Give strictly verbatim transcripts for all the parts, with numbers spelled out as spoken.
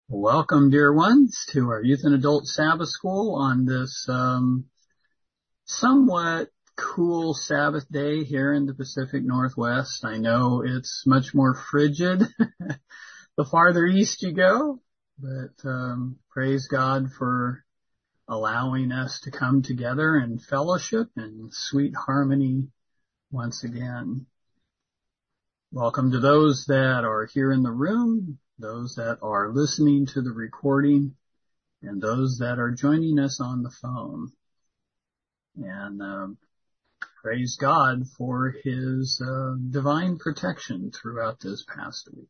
Welcome, dear ones, to our Youth and Adult Sabbath School on this um, somewhat cool Sabbath day here in the Pacific Northwest. I know it's much more frigid the farther east you go, but um, praise God for allowing us to come together in fellowship and sweet harmony once again. Welcome to those that are here in the room, those that are listening to the recording, and those that are joining us on the phone. And um, praise God for His uh, divine protection throughout this past week.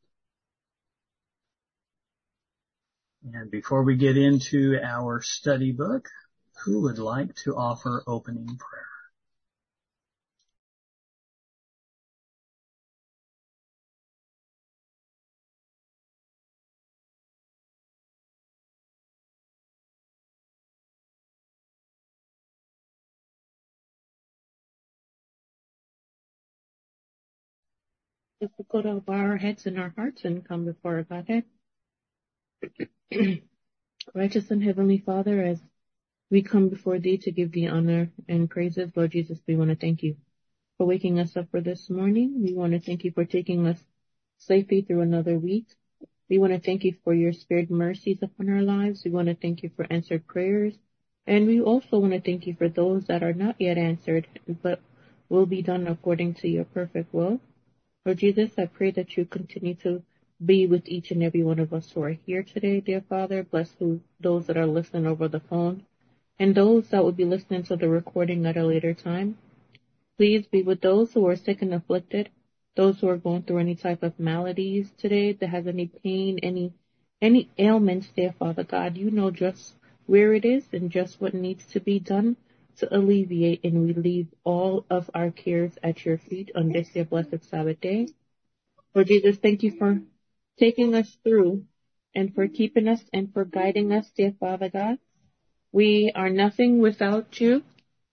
And before we get into our study book, who would like to offer opening prayer? If we go to bow our heads and our hearts and come before our Godhead. Righteous and Heavenly Father, as we come before Thee to give Thee honor and praises, Lord Jesus, we want to thank You for waking us up for this morning. We want to thank You for taking us safely through another week. We want to thank You for Your spared mercies upon our lives. We want to thank You for answered prayers. And we also want to thank You for those that are not yet answered, but will be done according to Your perfect will. Lord Jesus, I pray that You continue to be with each and every one of us who are here today, dear Father. Bless who, those that are listening over the phone and those that will be listening to the recording at a later time. Please be with those who are sick and afflicted, those who are going through any type of maladies today, that has any pain, any any ailments, dear Father God. You know just where it is and just what needs to be done to alleviate, and we leave all of our cares at Your feet on this Your blessed Sabbath day. Lord Jesus, thank You for taking us through and for keeping us and for guiding us, dear Father God. We are nothing without You,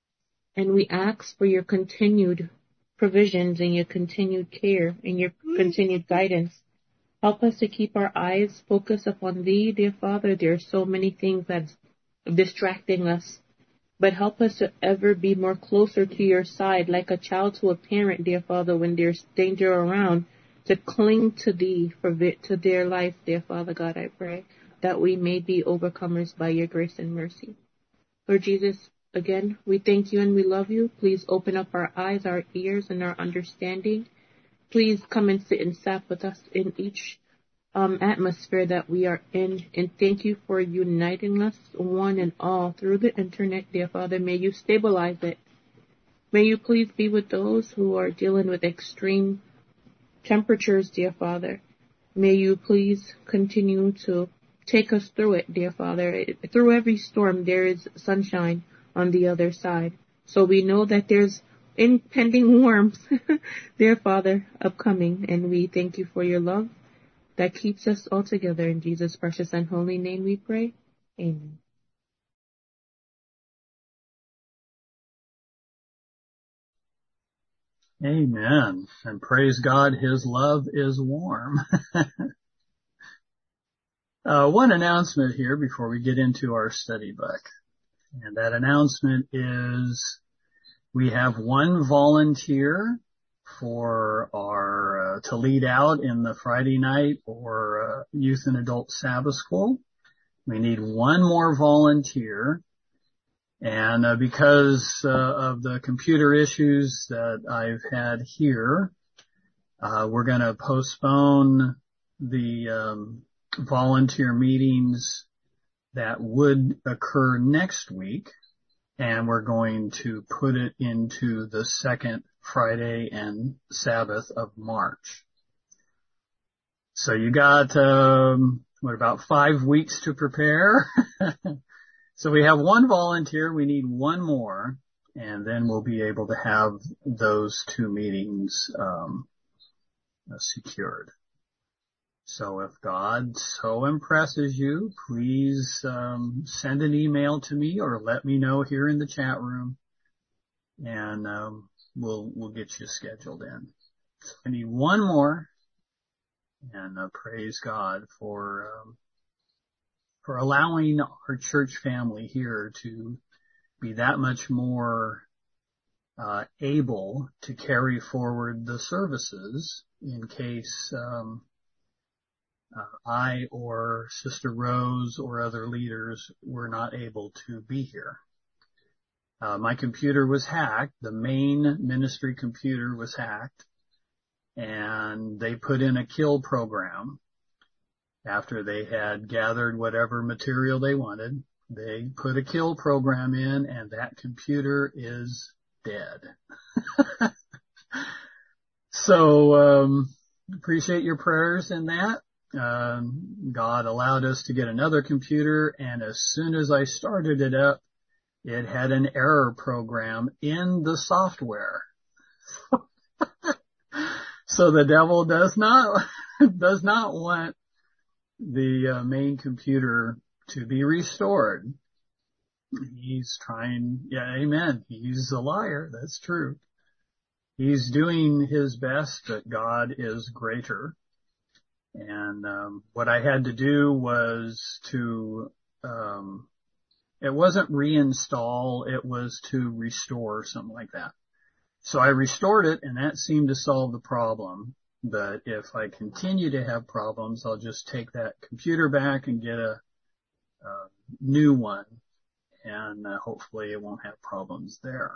and we ask for Your continued provisions and Your continued care and Your continued guidance. Help us to keep our eyes focused upon Thee, dear Father. There are so many things that's distracting us, but help us to ever be more closer to Your side, like a child to a parent, dear Father, when there's danger around, to cling to Thee for to their life, dear Father God. I pray that we may be overcomers by Your grace and mercy. Lord Jesus, again, we thank You and we love You. Please open up our eyes, our ears, and our understanding. Please come and sit and sap with us in each um, atmosphere that we are in. And thank You for uniting us one and all through the internet, dear Father. May You stabilize it. May You please be with those who are dealing with extreme temperatures, dear Father. May You please continue to take us through it, dear Father. Through every storm, there is sunshine on the other side. So we know that there's impending warmth, dear Father, upcoming. And we thank You for Your love that keeps us all together. In Jesus' precious and holy name we pray. Amen. Amen. And praise God, His love is warm. uh, one announcement here before we get into our study book. And that announcement is we have one volunteer for our, uh, to lead out in the Friday night or uh, Youth and Adult Sabbath School. We need one more volunteer. And uh, because uh, of the computer issues that I've had here, uh, we're going to postpone the um, volunteer meetings that would occur next week, and we're going to put it into the second Friday and Sabbath of March. So you got, um, what, about five weeks to prepare? So we have one volunteer, we need one more, and then we'll be able to have those two meetings um, secured. So if God so impresses you, please um, send an email to me or let me know here in the chat room, and um, we'll we'll get you scheduled in. So I need one more, and uh, praise God for um, for allowing our church family here to be that much more uh, able to carry forward the services in case um, uh, I or Sister Rose or other leaders were not able to be here. Uh, my computer was hacked. The main ministry computer was hacked, and they put in a kill program after they had gathered whatever material they wanted. They put a kill program in, and that computer is dead. So, um, appreciate your prayers in that. Um, God allowed us to get another computer, and as soon as I started it up, it had an error program in the software. So the devil does not, does not want the uh, main computer to be restored. He's trying, yeah, amen. He's a liar. That's true. He's doing his best, but God is greater. And um, what I had to do was to, um, it wasn't reinstall, it was to restore, something like that. So I restored it, and that seemed to solve the problem. But if I continue to have problems, I'll just take that computer back and get a, a new one, and uh, hopefully it won't have problems there.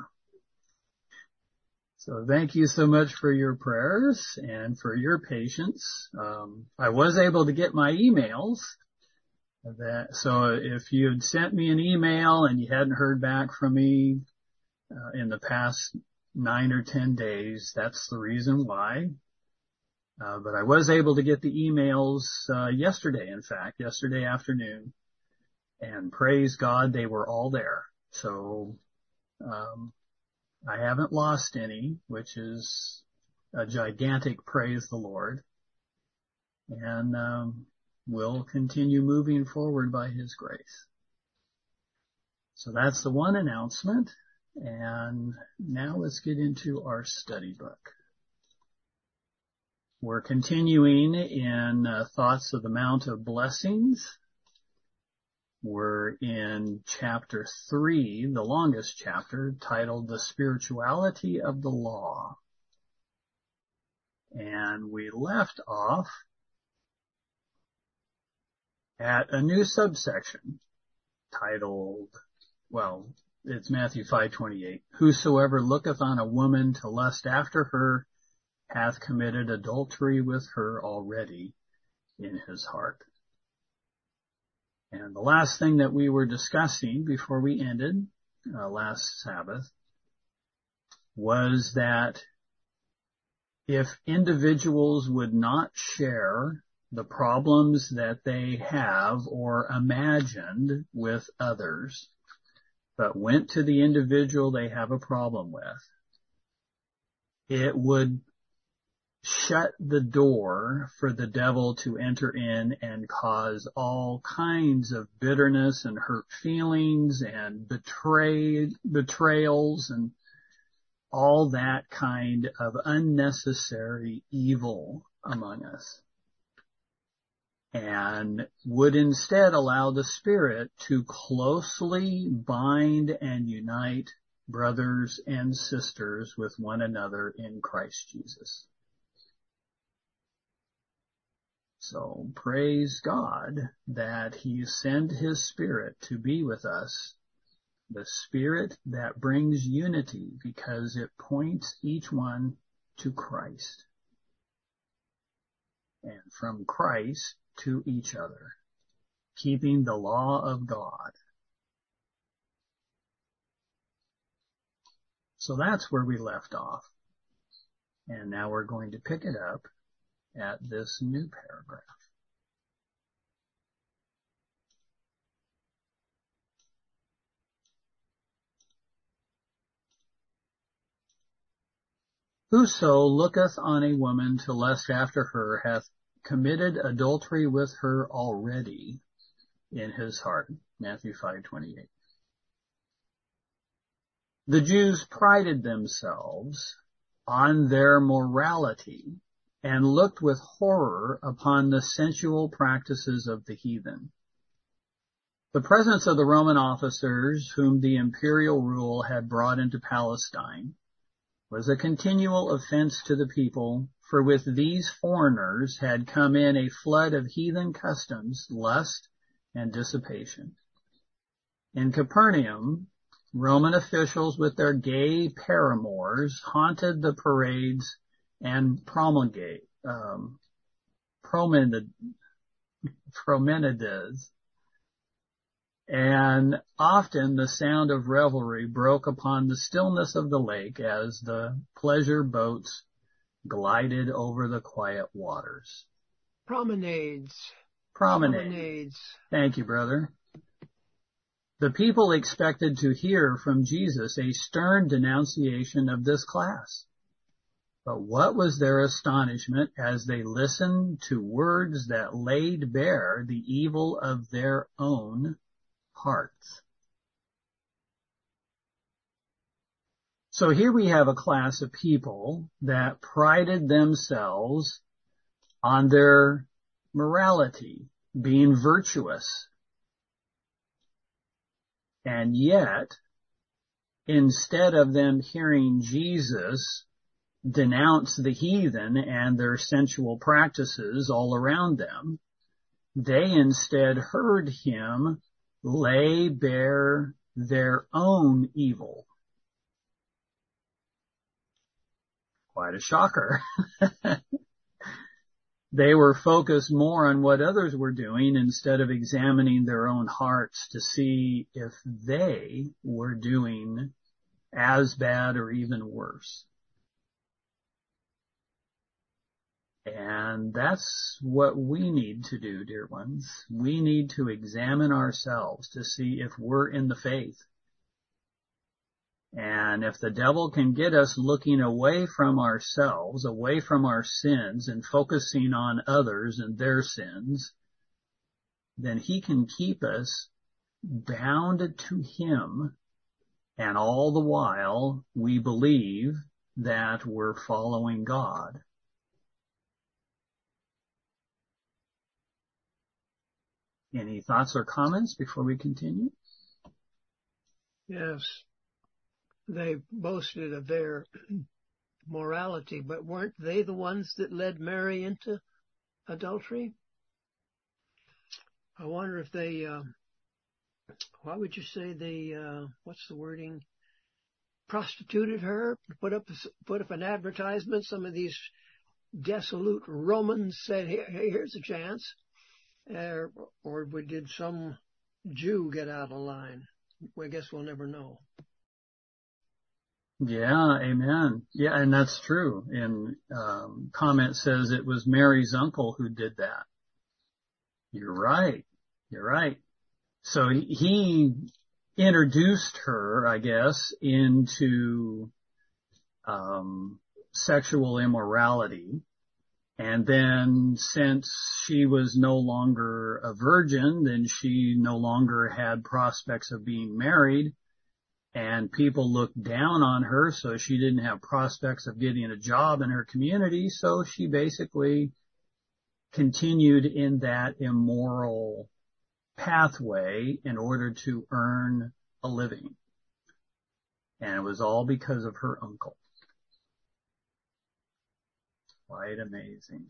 So thank you so much for your prayers and for your patience. Um, I was able to get my emails. That, so if you had sent me an email and you hadn't heard back from me uh, in the past nine or ten days, that's the reason why. Uh, but I was able to get the emails uh, yesterday, in fact, yesterday afternoon. And praise God, they were all there. So um, I haven't lost any, which is a gigantic praise the Lord. And um, we'll continue moving forward by His grace. So that's the one announcement. And now let's get into our study book. We're continuing in uh, Thoughts of the Mount of Blessings. We're in chapter three, the longest chapter, titled The Spirituality of the Law. And we left off at a new subsection titled, well, it's Matthew five twenty-eight. Whosoever looketh on a woman to lust after her hath committed adultery with her already in his heart. And the last thing that we were discussing before we ended uh, last Sabbath was that if individuals would not share the problems that they have or imagined with others, but went to the individual they have a problem with, it would shut the door for the devil to enter in and cause all kinds of bitterness and hurt feelings and betray, betrayals and all that kind of unnecessary evil among us. And would instead allow the Spirit to closely bind and unite brothers and sisters with one another in Christ Jesus. So praise God that He sent His Spirit to be with us, the Spirit that brings unity because it points each one to Christ. And from Christ to each other, keeping the law of God. So that's where we left off. And now we're going to pick it up at this new paragraph. Whoso looketh on a woman to lust after her hath committed adultery with her already in his heart. Matthew five twenty-eight. The Jews prided themselves on their morality and looked with horror upon the sensual practices of the heathen. The presence of the Roman officers whom the imperial rule had brought into Palestine was a continual offense to the people, for with these foreigners had come in a flood of heathen customs, lust, and dissipation. In Capernaum, Roman officials with their gay paramours haunted the parades and promulgate, um, promenade, promenades. And often the sound of revelry broke upon the stillness of the lake as the pleasure boats glided over the quiet waters. Promenades. Promenade. Promenades. Thank you, brother. The people expected to hear from Jesus a stern denunciation of this class. But what was their astonishment as they listened to words that laid bare the evil of their own hearts. So here we have a class of people that prided themselves on their morality, being virtuous. And yet, instead of them hearing Jesus denounce the heathen and their sensual practices all around them, they instead heard him lay bare their own evil. Quite a shocker. They were focused more on what others were doing instead of examining their own hearts to see if they were doing as bad or even worse. And that's what we need to do, dear ones. We need to examine ourselves to see if we're in the faith. And if the devil can get us looking away from ourselves, away from our sins, and focusing on others and their sins, then he can keep us bound to him. And all the while, we believe that we're following God. Any thoughts or comments before we continue? Yes. They boasted of their morality, but weren't they the ones that led Mary into adultery? I wonder if they, uh, why would you say they, uh, what's the wording, prostituted her, put up, put up an advertisement. Some of these dissolute Romans said, Here, here's a chance. Uh, or did some Jew get out of line? I guess we'll never know. Yeah, amen. Yeah, and that's true. And um, comment says it was Mary's uncle who did that. You're right. You're right. So he, he introduced her, I guess, into um, sexual immorality. And then since she was no longer a virgin, then she no longer had prospects of being married. And people looked down on her, so she didn't have prospects of getting a job in her community. So she basically continued in that immoral pathway in order to earn a living. And it was all because of her uncle. Quite amazing.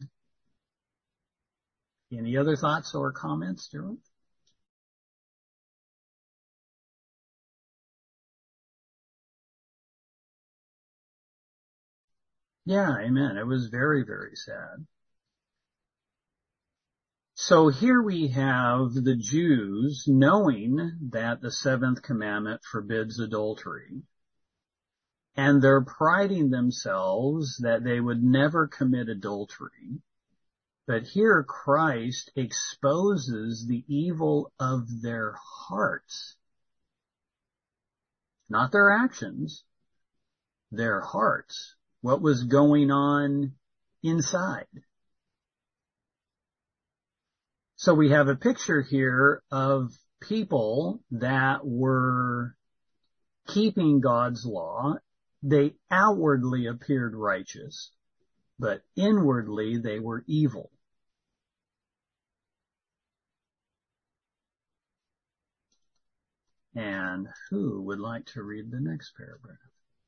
Any other thoughts or comments, Stuart? Yeah, amen. It was very, very sad. So here we have the Jews knowing that the seventh commandment forbids adultery, and they're priding themselves that they would never commit adultery. But here Christ exposes the evil of their hearts, not their actions, their hearts, what was going on inside. So we have a picture here of people that were keeping God's law. They outwardly appeared righteous, but inwardly they were evil. And who would like to read the next paragraph?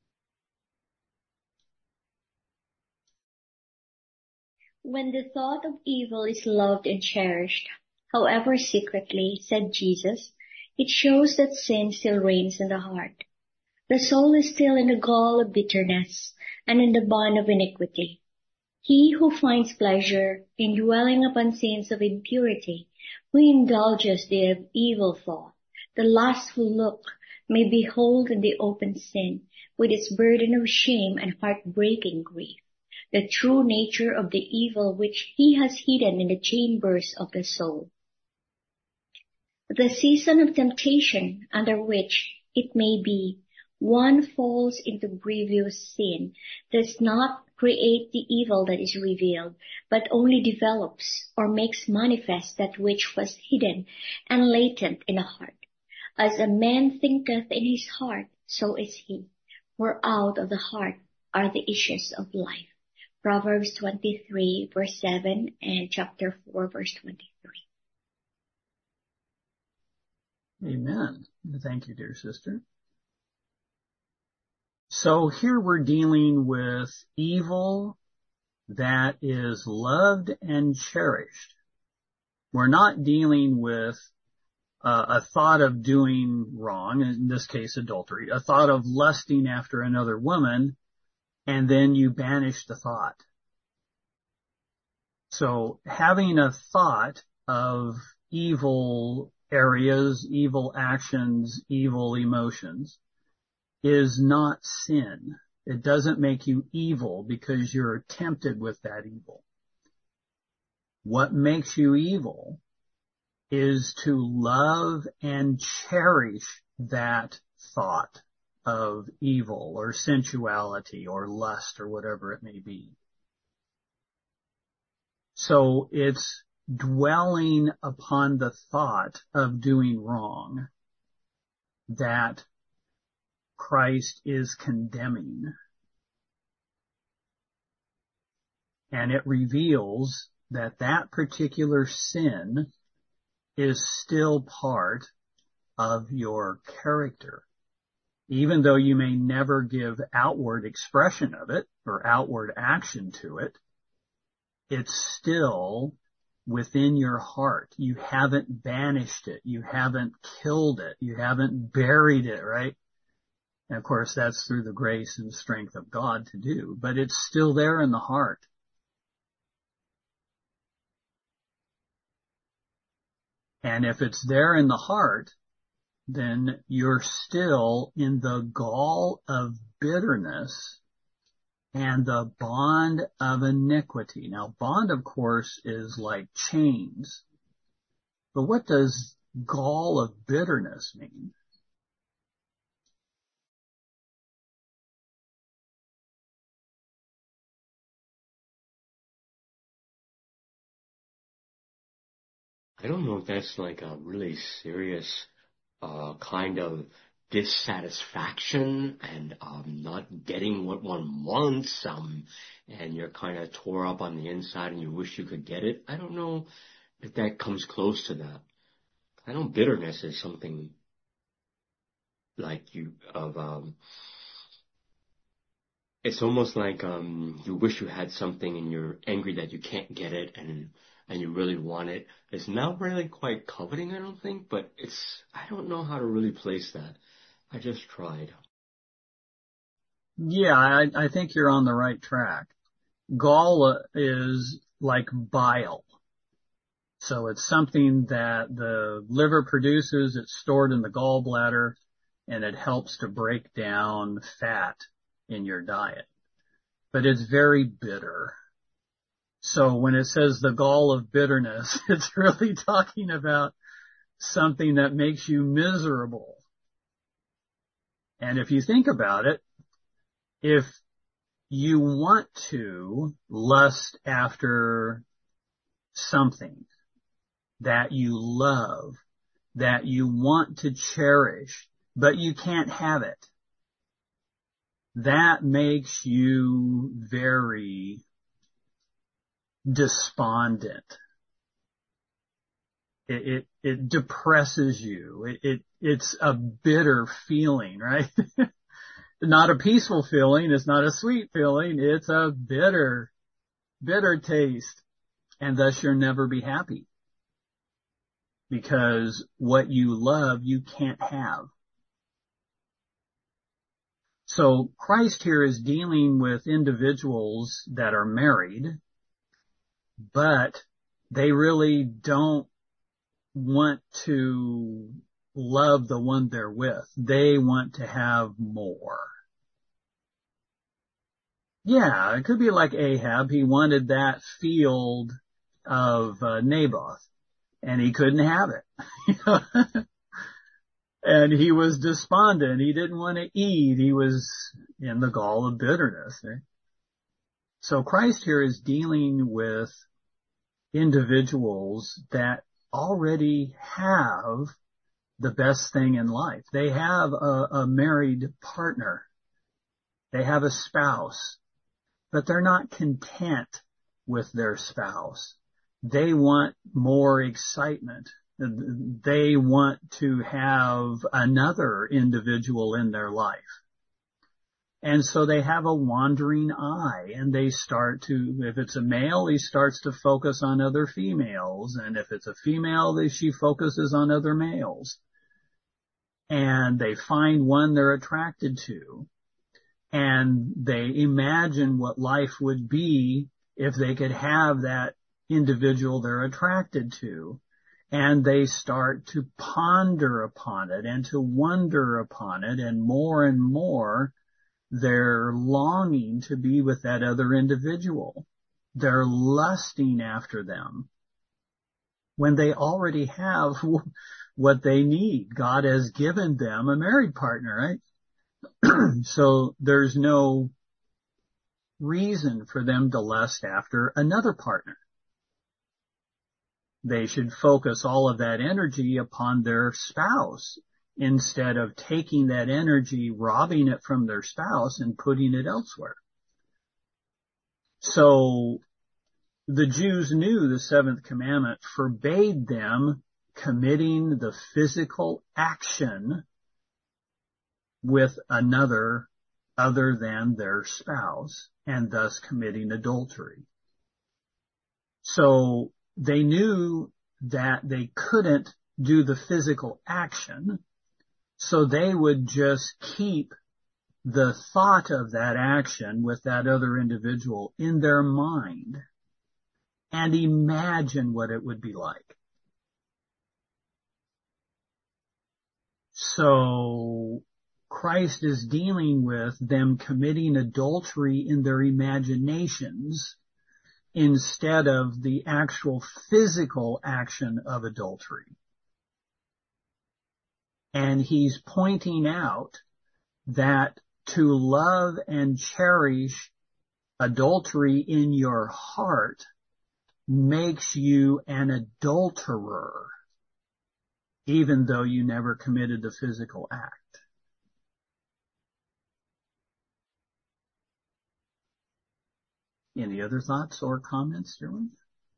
When the thought of evil is loved and cherished, however secretly, said Jesus, it shows that sin still reigns in the heart. The soul is still in the gall of bitterness and in the bond of iniquity. He who finds pleasure in dwelling upon sins of impurity, who indulges the evil thought, the lustful look, may behold in the open sin, with its burden of shame and heartbreaking grief, the true nature of the evil which he has hidden in the chambers of the soul. The season of temptation under which, it may be, one falls into grievous sin does not create the evil that is revealed, but only develops or makes manifest that which was hidden and latent in the heart. As a man thinketh in his heart, so is he. For out of the heart are the issues of life. Proverbs twenty-three, verse seven, and chapter four, verse twenty-three. Amen. Thank you, dear sister. So here we're dealing with evil that is loved and cherished. We're not dealing with uh, a thought of doing wrong, in this case adultery, a thought of lusting after another woman, and then you banish the thought. So having a thought of evil areas, evil actions, evil emotions is not sin. It doesn't make you evil because you're tempted with that evil. What makes you evil is to love and cherish that thought of evil or sensuality or lust or whatever it may be. So it's dwelling upon the thought of doing wrong that Christ is condemning. And it reveals that that particular sin is still part of your character. Even though you may never give outward expression of it or outward action to it, it's still within your heart. You haven't banished it. You haven't killed it. You haven't buried it, right? And of course, that's through the grace and strength of God to do, but it's still there in the heart. And if it's there in the heart, then you're still in the gall of bitterness and the bond of iniquity. Now, bond, of course, is like chains. But what does gall of bitterness mean? I don't know if that's like a really serious uh, kind of dissatisfaction and um, not getting what one wants, um, and you're kind of tore up on the inside and you wish you could get it. I don't know if that comes close to that. I know bitterness is something like you of um, it's almost like um, you wish you had something and you're angry that you can't get it, and and you really want it. It's not really quite coveting, I don't think, but it's, I don't know how to really place that. I just tried. Yeah, I, I think you're on the right track. Gall is like bile. So it's something that the liver produces, it's stored in the gallbladder, and it helps to break down fat in your diet. But it's very bitter. So when it says the gall of bitterness, it's really talking about something that makes you miserable. And if you think about it, if you want to lust after something that you love, that you want to cherish, but you can't have it, that makes you very despondent. It, it, it depresses you. It, it, it's a bitter feeling, right? Not a peaceful feeling. It's not a sweet feeling. It's a bitter, bitter taste. And thus you'll never be happy. Because what you love, you can't have. So Christ here is dealing with individuals that are married, but they really don't want to love the one they're with. They want to have more. Yeah, it could be like Ahab. He wanted that field of uh, Naboth, and he couldn't have it. And he was despondent. He didn't want to eat. He was in the gall of bitterness. Right? So Christ here is dealing with individuals that already have the best thing in life. They have a, a married partner. They have a spouse, but they're not content with their spouse. They want more excitement. They want to have another individual in their life. And so they have a wandering eye, and they start to, if it's a male, he starts to focus on other females. And if it's a female, she focuses on other males. And they find one they're attracted to. And they imagine what life would be if they could have that individual they're attracted to. And they start to ponder upon it and to wonder upon it, and more and more they're longing to be with that other individual. They're lusting after them when they already have what they need. God has given them a married partner, right? So there's no reason for them to lust after another partner. They should focus all of that energy upon their spouse instead of taking that energy, robbing it from their spouse, and putting it elsewhere. So the Jews knew the seventh commandment forbade them committing the physical action with another other than their spouse, and thus committing adultery. So they knew that they couldn't do the physical action, so they would just keep the thought of that action with that other individual in their mind and imagine what it would be like. So Christ is dealing with them committing adultery in their imaginations instead of the actual physical action of adultery. And he's pointing out that to love and cherish adultery in your heart makes you an adulterer, even though you never committed the physical act. Any other thoughts or comments, Sterling?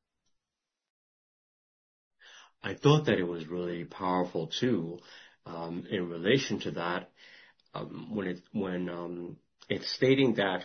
I thought that it was really powerful too, um, in relation to that, um, when it when um, it's stating that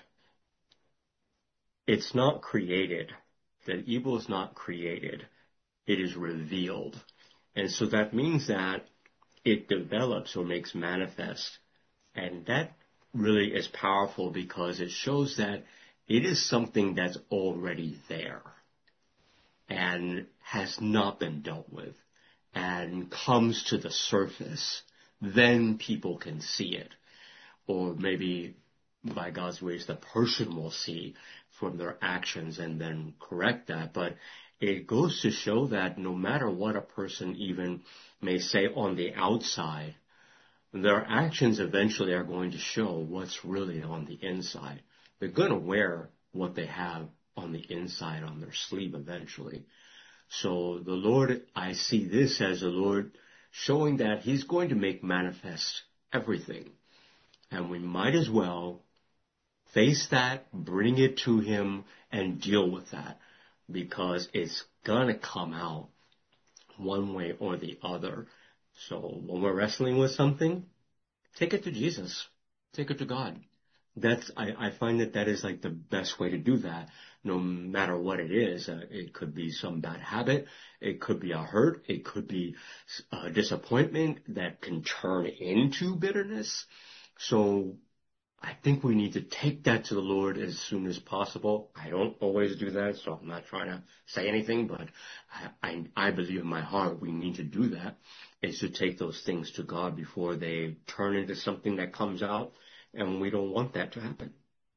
it's not created, that evil is not created, it is revealed, and so that means that it develops or makes manifest, and that really is powerful because it shows that it is something that's already there and has not been dealt with and comes to the surface. Then people can see it. Or maybe by God's grace, the person will see from their actions and then correct that. But it goes to show that no matter what a person even may say on the outside, their actions eventually are going to show what's really on the inside. They're going to wear what they have on the inside on their sleeve eventually. So the Lord, I see this as the Lord showing that He's going to make manifest everything. And we might as well face that, bring it to Him, and deal with that, because it's going to come out. one way or the other. So when we're wrestling with something, take it to Jesus. Take it to God. That's, I, I find that that is like the best way to do that, no matter what it is. Uh, it could be some bad habit. It could be a hurt. It could be a disappointment that can turn into bitterness. So I think we need to take that to the Lord as soon as possible. I don't always do that, so I'm not trying to say anything, but I, I, I believe in my heart we need to do that, is to take those things to God before they turn into something that comes out, and we don't want that to happen.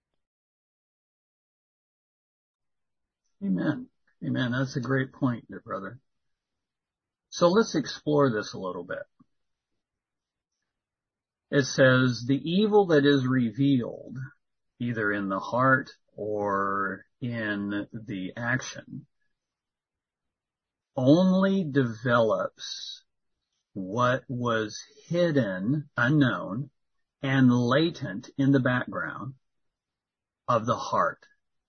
Amen. Amen. That's a great point, dear brother. So let's explore this a little bit. It says, the evil that is revealed, either in the heart or in the action, only develops what was hidden, unknown, and latent in the background of the heart.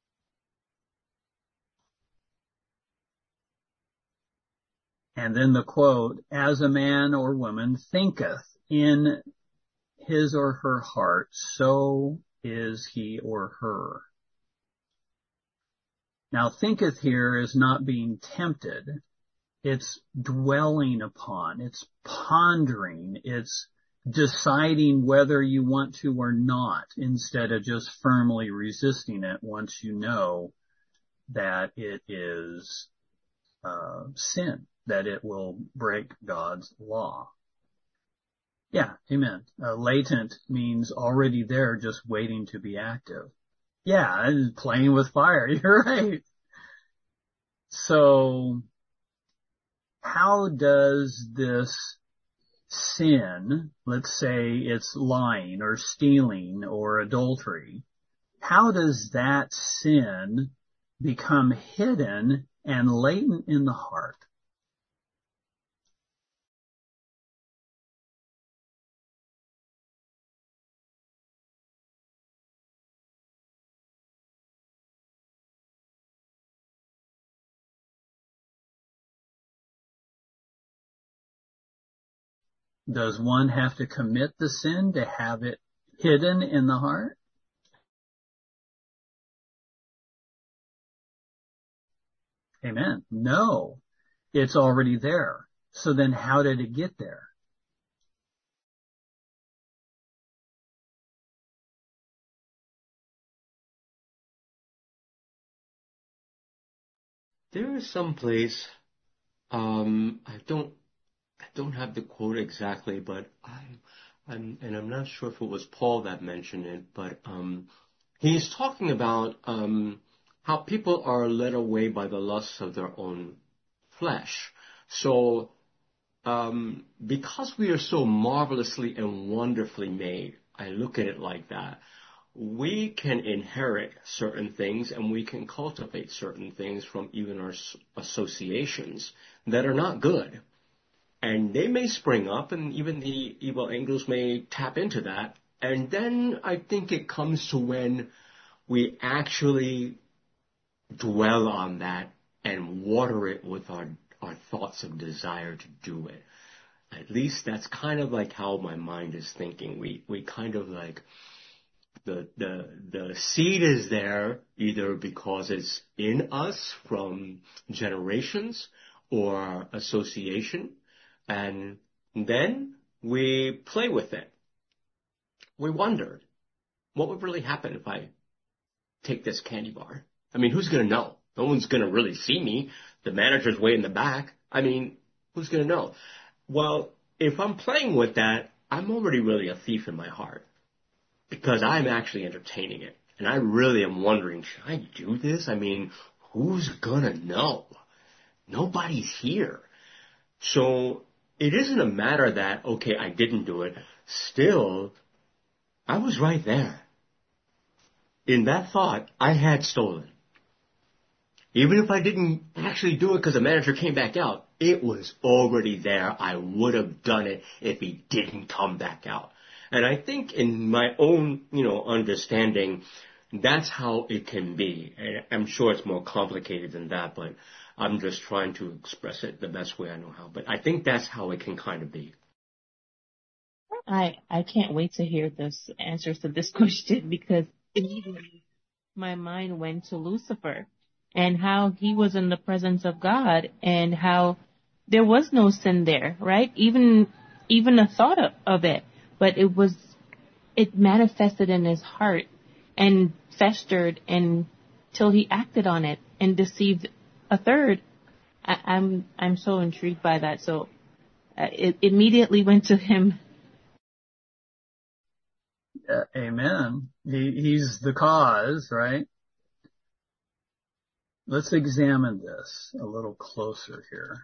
And then the quote, as a man or woman thinketh in his or her heart, so is he or her. Now, thinketh here is not being tempted. It's dwelling upon. It's pondering. It's deciding whether you want to or not, instead of just firmly resisting it once you know that it is uh, sin, that it will break God's law. Yeah, amen. Uh, latent means already there, just waiting to be active. Yeah, playing with fire. You're right. So, how does this sin, let's say it's lying or stealing or adultery, how does that sin become hidden and latent in the heart? Does one have to commit the sin to have it hidden in the heart? Amen. No, it's already there. So then how did it get there? There is some place, um, I don't, I don't have the quote exactly, but I, I'm, and I'm not sure if it was Paul that mentioned it, but um, he's talking about um, how people are led away by the lusts of their own flesh. So, um, because we are so marvelously and wonderfully made, I look at it like that. We can inherit certain things and we can cultivate certain things from even our associations that are not good. And they may spring up, and even the evil angels may tap into that. And then I think it comes to when we actually dwell on that and water it with our, our thoughts of desire to do it. At least that's kind of like how my mind is thinking. We, we kind of like, the, the, the seed is there either because it's in us from generations or association. And then we play with it. We wonder, what would really happen if I take this candy bar? I mean, who's going to know? No one's going to really see me. The manager's way in the back. I mean, who's going to know? Well, if I'm playing with that, I'm already really a thief in my heart because I'm actually entertaining it. And I really am wondering, should I do this? I mean, who's going to know? Nobody's here. So it isn't a matter that, okay, I didn't do it. Still, I was right there. In that thought, I had stolen. Even if I didn't actually do it because the manager came back out, it was already there. I would have done it if he didn't come back out. And I think in my own, you know, understanding, that's how it can be. And I'm sure it's more complicated than that, but I'm just trying to express it the best way I know how. But I think that's how it can kind of be. I, I can't wait to hear this answers to this question, because immediately my mind went to Lucifer and how he was in the presence of God and how there was no sin there, right? Even, even a thought of, of it, but it was, it manifested in his heart and festered until he acted on it and deceived a third. I, I'm, I'm so intrigued by that. So uh, it immediately went to him. Uh, amen. He, he's the cause, right? Let's examine this a little closer here.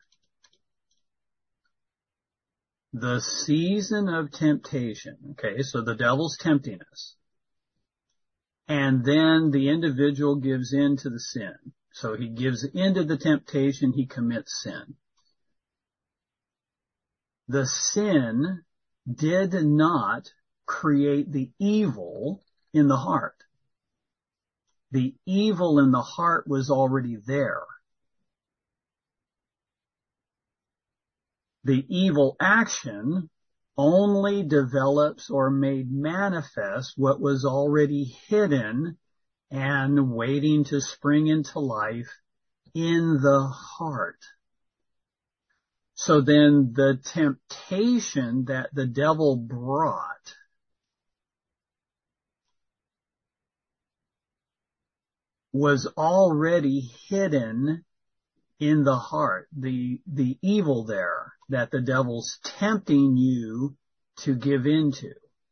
The season of temptation. Okay, so the devil's tempting us. And then the individual gives in to the sin. So he gives in to the temptation, he commits sin. The sin did not create the evil in the heart. The evil in the heart was already there. The evil action only develops or made manifest what was already hidden and waiting to spring into life in the heart. So then the temptation that the devil brought was already hidden in the heart. The, the evil there that the devil's tempting you to give into.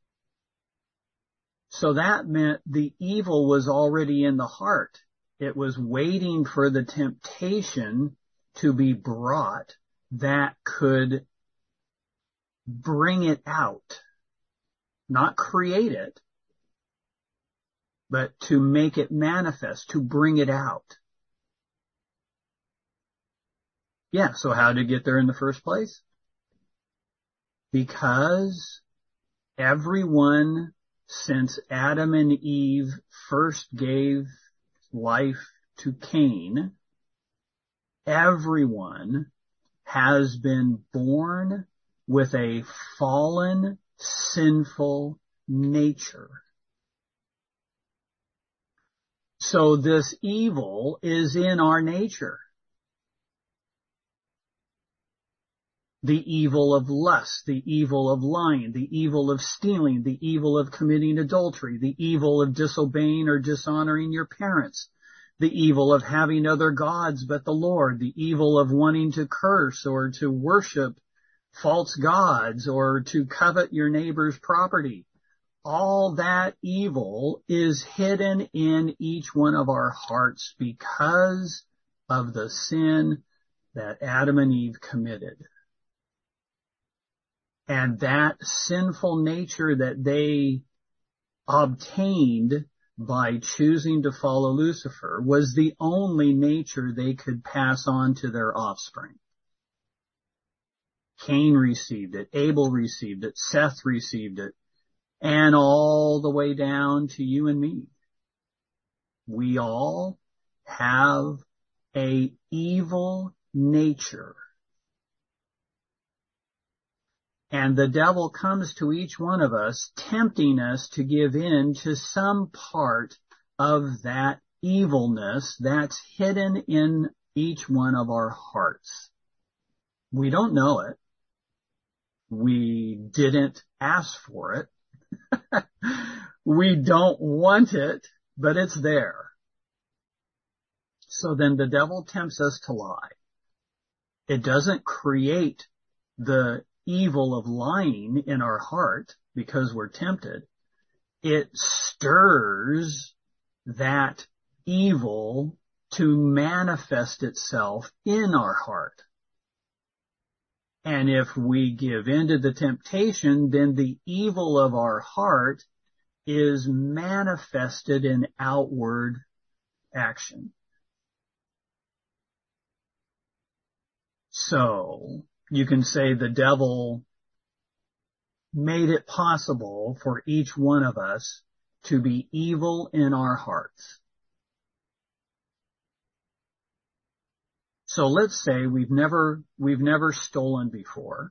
So that meant the evil was already in the heart. It was waiting for the temptation to be brought that could bring it out. Not create it, but to make it manifest, to bring it out. Yeah, so how did it get there in the first place? Because everyone since Adam and Eve first gave life to Cain, everyone has been born with a fallen, sinful nature. So this evil is in our nature. The evil of lust, the evil of lying, the evil of stealing, the evil of committing adultery, the evil of disobeying or dishonoring your parents, the evil of having other gods but the Lord, the evil of wanting to curse or to worship false gods or to covet your neighbor's property. All that evil is hidden in each one of our hearts because of the sin that Adam and Eve committed. And that sinful nature that they obtained by choosing to follow Lucifer was the only nature they could pass on to their offspring. Cain received it, Abel received it, Seth received it, and all the way down to you and me. We all have a evil nature. And the devil comes to each one of us, tempting us to give in to some part of that evilness that's hidden in each one of our hearts. We don't know it. We didn't ask for it. We don't want it, but it's there. So then the devil tempts us to lie. It doesn't create the evil of lying in our heart because we're tempted. It stirs that evil to manifest itself in our heart. And if we give in to the temptation, then the evil of our heart is manifested in outward action. So you can say the devil made it possible for each one of us to be evil in our hearts. So let's say we've never, we've never stolen before.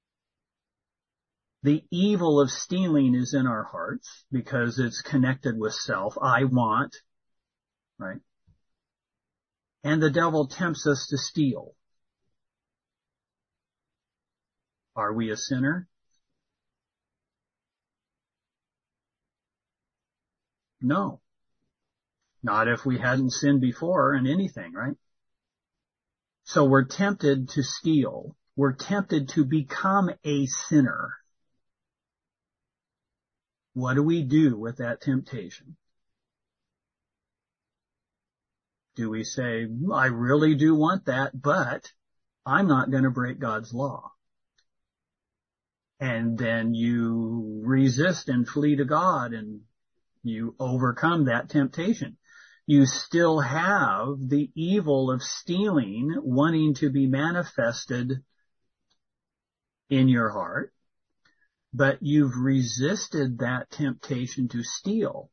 The evil of stealing is in our hearts because it's connected with self. I want, right? And the devil tempts us to steal. Are we a sinner? No. Not if we hadn't sinned before in anything, right? So we're tempted to steal. We're tempted to become a sinner. What do we do with that temptation? Do we say, I really do want that, but I'm not going to break God's law? And then you resist and flee to God and you overcome that temptation. You still have the evil of stealing wanting to be manifested in your heart, but you've resisted that temptation to steal.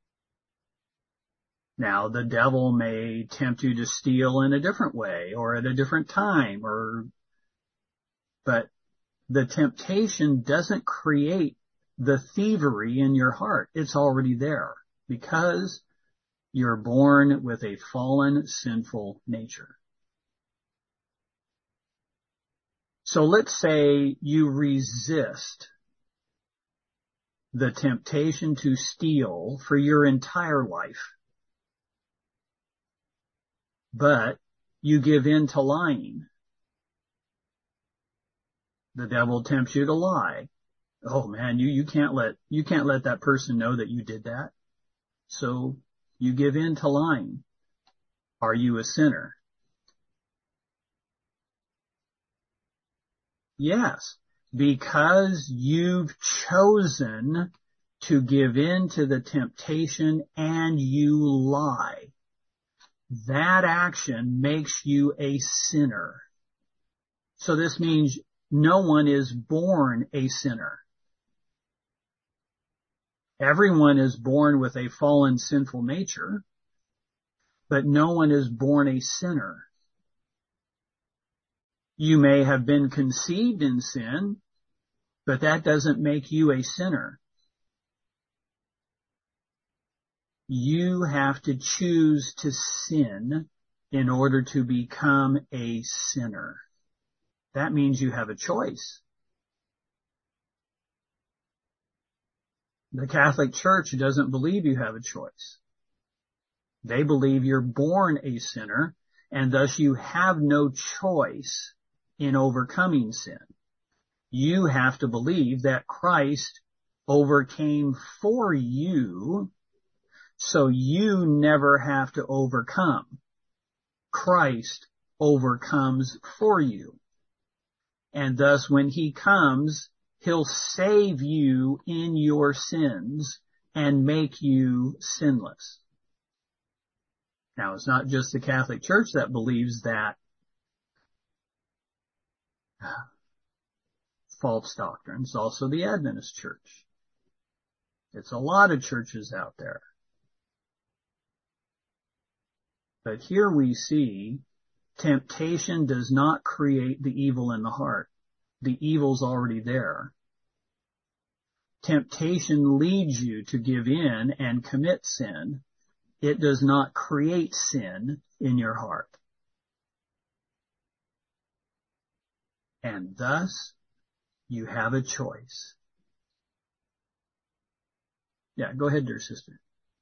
Now, the devil may tempt you to steal in a different way or at a different time, or, but the temptation doesn't create the thievery in your heart. It's already there because you're born with a fallen, sinful nature. So let's say you resist the temptation to steal for your entire life, but you give in to lying. The devil tempts you to lie. Oh man, you, you can't let, you can't let that person know that you did that. So you give in to lying. Are you a sinner? Yes, because you've chosen to give in to the temptation and you lie. That action makes you a sinner. So this means no one is born a sinner. Everyone is born with a fallen, sinful nature, but no one is born a sinner. You may have been conceived in sin, but that doesn't make you a sinner. You have to choose to sin in order to become a sinner. That means you have a choice. The Catholic Church doesn't believe you have a choice. They believe you're born a sinner, and thus you have no choice in overcoming sin. You have to believe that Christ overcame for you, so you never have to overcome. Christ overcomes for you. And thus when he comes, he'll save you in your sins and make you sinless. Now, it's not just the Catholic Church that believes that false doctrine. It's also the Adventist Church. It's a lot of churches out there. But here we see temptation does not create the evil in the heart. The evil's already there. Temptation leads you to give in and commit sin. It does not create sin in your heart. And thus, you have a choice. Yeah, go ahead, dear sister.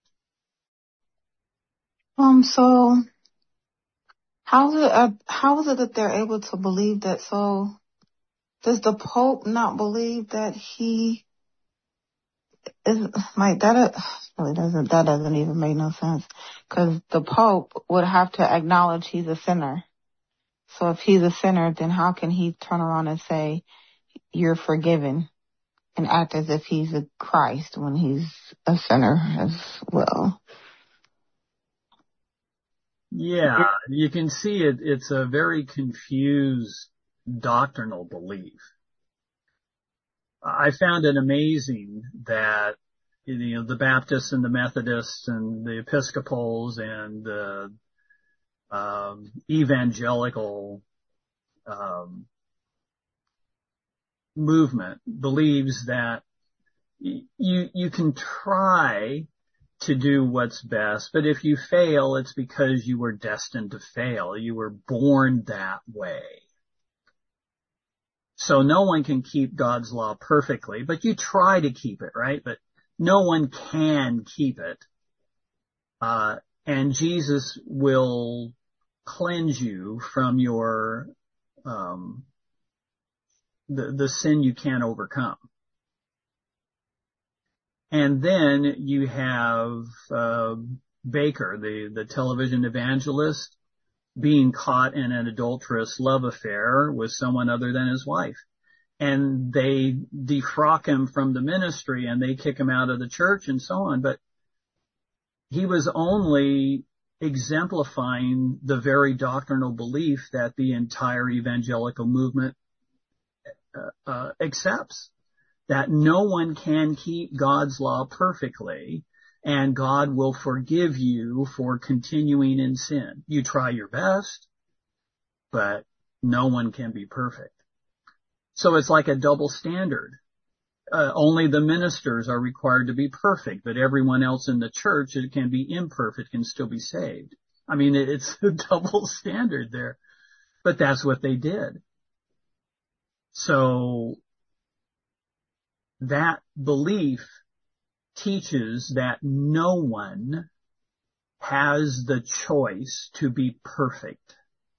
Um, so, how is it, uh, how is it that they're able to believe that? So, does the Pope not believe that he is, like, that uh, really doesn't, that doesn't even make no sense. Cause the Pope would have to acknowledge he's a sinner. So if he's a sinner, then how can he turn around and say, you're forgiven, and act as if he's a Christ when he's a sinner as well? Yeah, you can see it. It's a very confused doctrinal belief. I found it amazing that, you know, the Baptists and the Methodists and the Episcopals and the um, evangelical um, movement believes that y- you you can try to do what's best, but if you fail, it's because you were destined to fail. You were born that way. So no one can keep God's law perfectly, but you try to keep it, right? But no one can keep it. Uh, and Jesus will cleanse you from your, um, the, the sin you can't overcome. And then you have, uh, Baker, the, the television evangelist, being caught in an adulterous love affair with someone other than his wife. And they defrock him from the ministry and they kick him out of the church and so on. But he was only exemplifying the very doctrinal belief that the entire evangelical movement uh, uh, accepts, that no one can keep God's law perfectly, and God will forgive you for continuing in sin. You try your best, but no one can be perfect. So it's like a double standard. Uh, only the ministers are required to be perfect, but everyone else in the church, it can be imperfect, can still be saved. I mean, it, it's a double standard there, but that's what they did. So that belief teaches that no one has the choice to be perfect.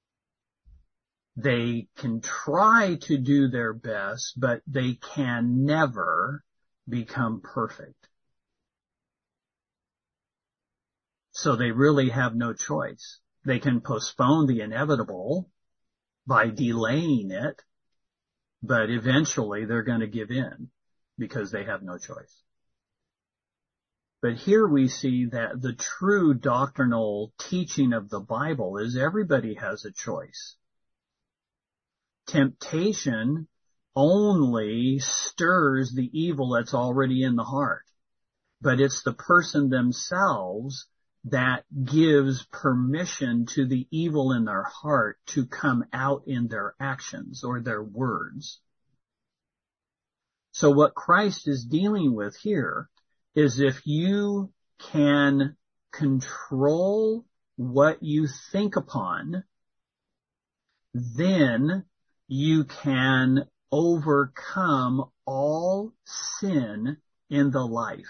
They can try to do their best, but they can never become perfect. So they really have no choice. They can postpone the inevitable by delaying it, but eventually they're going to give in because they have no choice. But here we see that the true doctrinal teaching of the Bible is everybody has a choice. Temptation only stirs the evil that's already in the heart, but it's the person themselves that gives permission to the evil in their heart to come out in their actions or their words. So what Christ is dealing with here is if you can control what you think upon, then you can overcome all sin in the life.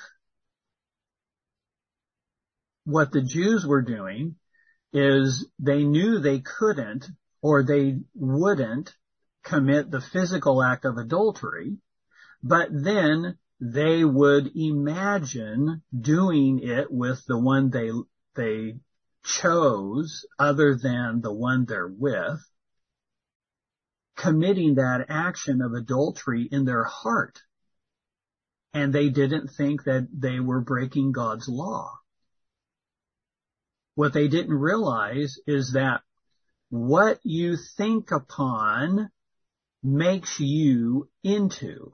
What the Jews were doing is they knew they couldn't or they wouldn't commit the physical act of adultery, but then they would imagine doing it with the one they they chose other than the one they're with, committing that action of adultery in their heart. And they didn't think that they were breaking God's law. What they didn't realize is that what you think upon makes you into.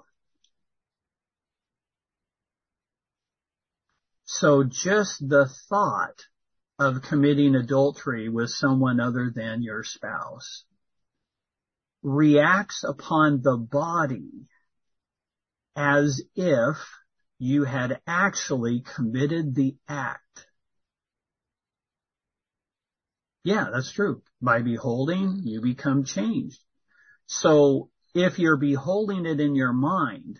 So just the thought of committing adultery with someone other than your spouse reacts upon the body as if you had actually committed the act. Yeah, that's true. By beholding, you become changed. So if you're beholding it in your mind,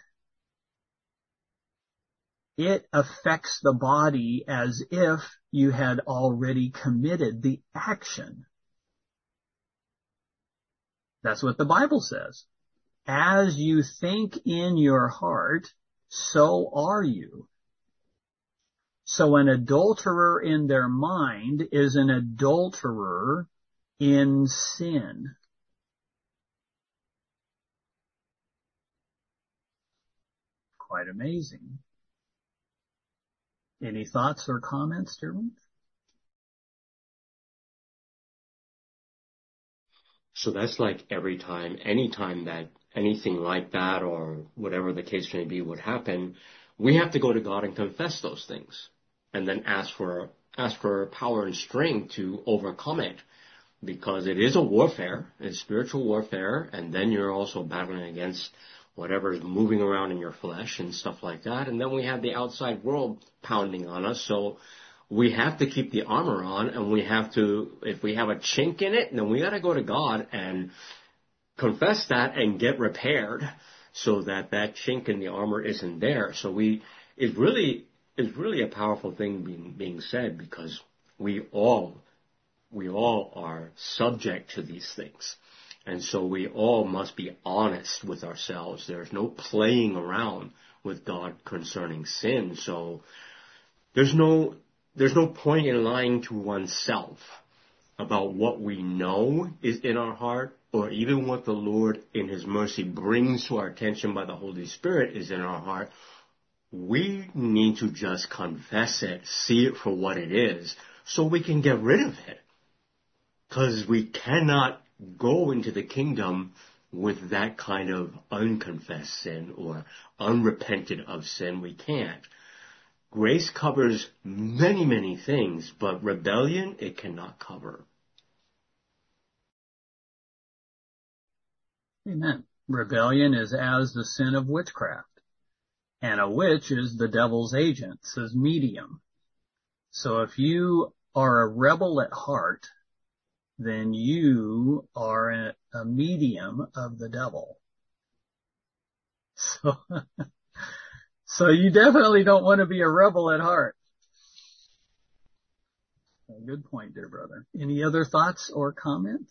it affects the body as if you had already committed the action. That's what the Bible says. As you think in your heart, so are you. So an adulterer in their mind is an adulterer in sin. Quite amazing. Any thoughts or comments, dear ones? So that's like every time, any time that anything like that or whatever the case may be would happen, we have to go to God and confess those things and then ask for, ask for power and strength to overcome it. because it is a warfare, it's spiritual warfare, and then you're also battling against whatever is moving around in your flesh and stuff like that. And then we have the outside world pounding on us. So we have to keep the armor on, and we have to, if we have a chink in it, then we got to go to God and confess that and get repaired so that that chink in the armor isn't there. So we, it really is really a powerful thing being, being said, because we all, we all are subject to these things. And so we all must be honest with ourselves. There's no playing around with God concerning sin. So there's no, there's no point in lying to oneself about what we know is in our heart, or even what the Lord in His mercy brings to our attention by the Holy Spirit is in our heart. We need to just confess it, see it for what it is, so we can get rid of it. Because we cannot go into the kingdom with that kind of unconfessed sin or unrepented of sin. We can't. Grace covers many, many things, but rebellion, it cannot cover. Amen. Rebellion is as the sin of witchcraft, and a witch is the devil's agent, says medium. So if you are a rebel at heart, then you are a, a medium of the devil. So, so you definitely don't want to be a rebel at heart. Good point, dear brother. Any other thoughts or comments?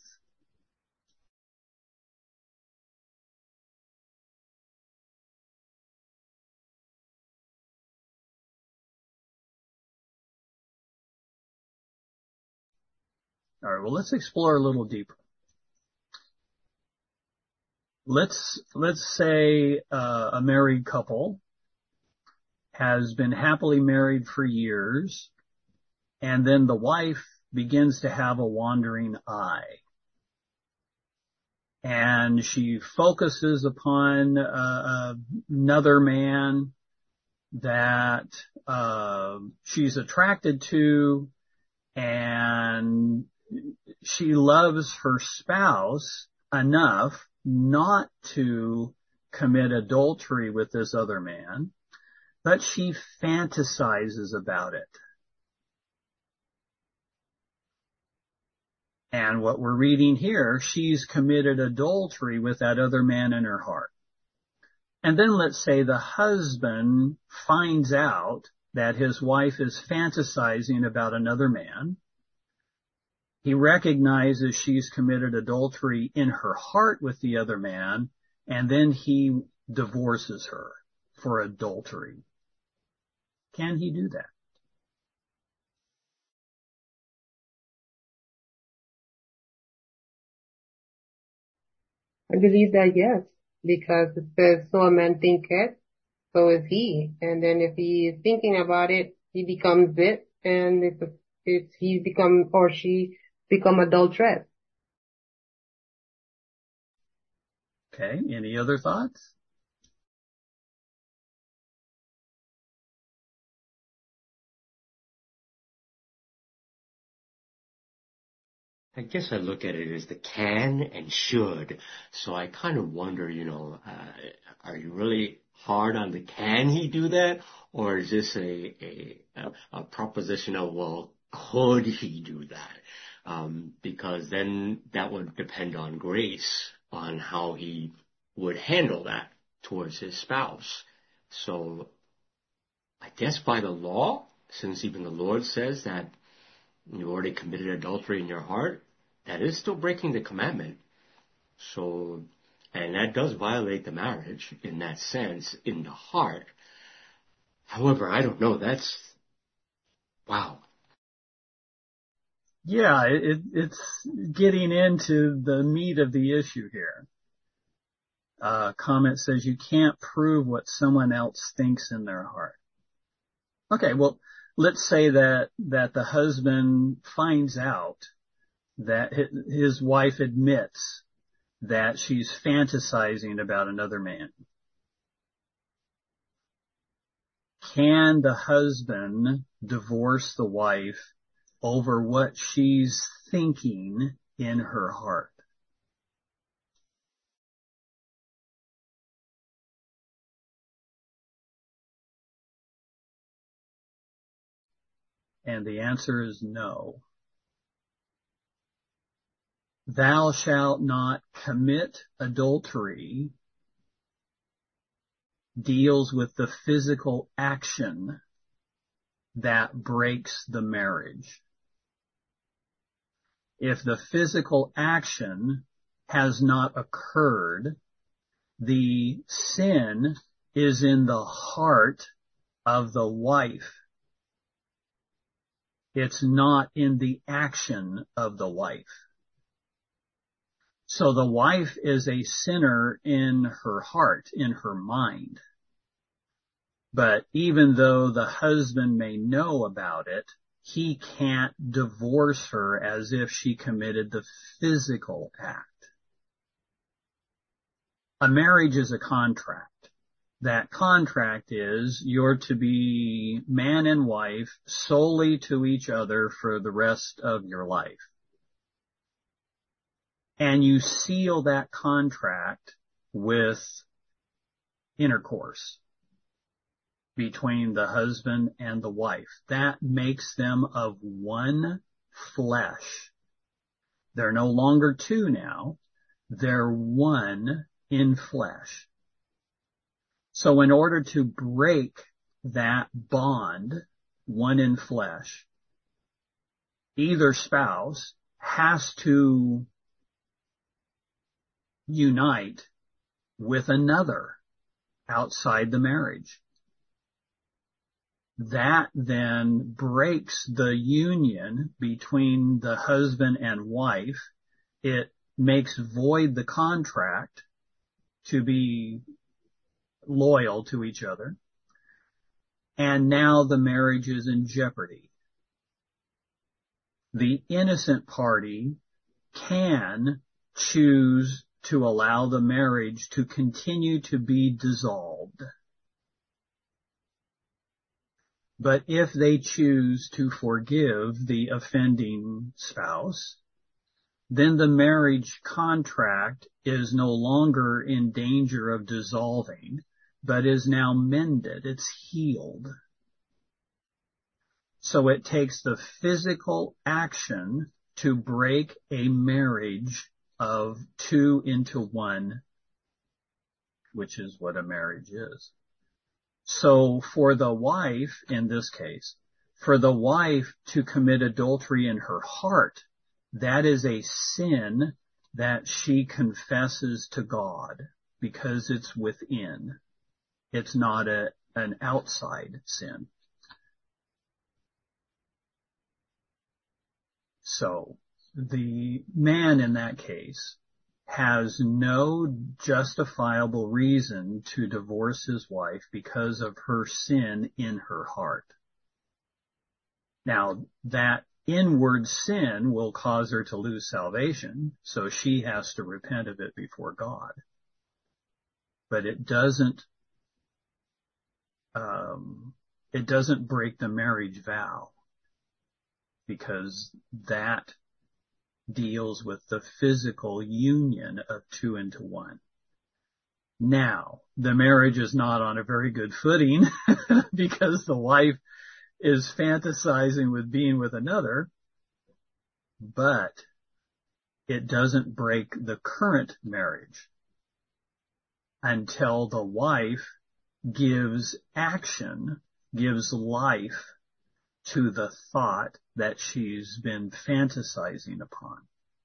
All right, well, let's explore a little deeper. Let's, let's say uh, a married couple has been happily married for years, and then the wife begins to have a wandering eye. And she focuses upon uh, another man that uh, she's attracted to, and she loves her spouse enough not to commit adultery with this other man, but she fantasizes about it. And what we're reading here, she's committed adultery with that other man in her heart. And then let's say the husband finds out that his wife is fantasizing about another man. He recognizes she's committed adultery in her heart with the other man, and then he divorces her for adultery. Can he do that? I believe that yes, because it says, so a man thinketh, so is he. And then if he is thinking about it, he becomes it, and it's, it's he become, or she become adulteress. Okay, any other thoughts? I guess I look at it as the can and should. So I kind of wonder, you know, uh, are you really hard on the can he do that? Or is this a, a, a proposition of, well, could he do that? Um, because then that would depend on grace, on how he would handle that towards his spouse. So I guess by the law, since even the Lord says that you already committed adultery in your heart, that is still breaking the commandment. So, and that does violate the marriage in that sense, in the heart. However, I don't know, that's, wow. Yeah, it, it's getting into the meat of the issue here. Uh, comment says you can't prove what someone else thinks in their heart. Okay, well, let's say that, that the husband finds out that his wife admits that she's fantasizing about another man. Can the husband divorce the wife over what she's thinking in her heart. And the answer is no. Thou shalt not commit adultery deals with the physical action that breaks the marriage. If the physical action has not occurred, the sin is in the heart of the wife. It's not in the action of the wife. So the wife is a sinner in her heart, in her mind. But even though the husband may know about it, he can't divorce her as if she committed the physical act. A marriage is a contract. That contract is you're to be man and wife solely to each other for the rest of your life. And you seal that contract with intercourse between the husband and the wife. That makes them of one flesh. They're no longer two now. They're one in flesh. So in order to break that bond, one in flesh, either spouse has to unite with another outside the marriage. That then breaks the union between the husband and wife. It makes void the contract to be loyal to each other. And now the marriage is in jeopardy. The innocent party can choose to allow the marriage to continue to be dissolved. But if they choose to forgive the offending spouse, then the marriage contract is no longer in danger of dissolving, but is now mended. It's healed. So it takes the physical action to break a marriage of two into one, which is what a marriage is. So for the wife, in this case, for the wife to commit adultery in her heart, that is a sin that she confesses to God because it's within. It's not a, an outside sin. So the man in that case has no justifiable reason to divorce his wife because of her sin in her heart. Now, that inward sin will cause her to lose salvation, so she has to repent of it before God. But it doesn't, um, it doesn't break the marriage vow, because that deals with the physical union of two into one. Now, the marriage is not on a very good footing because the wife is fantasizing with being with another, but it doesn't break the current marriage until the wife gives action, gives life to the thought that she's been fantasizing upon.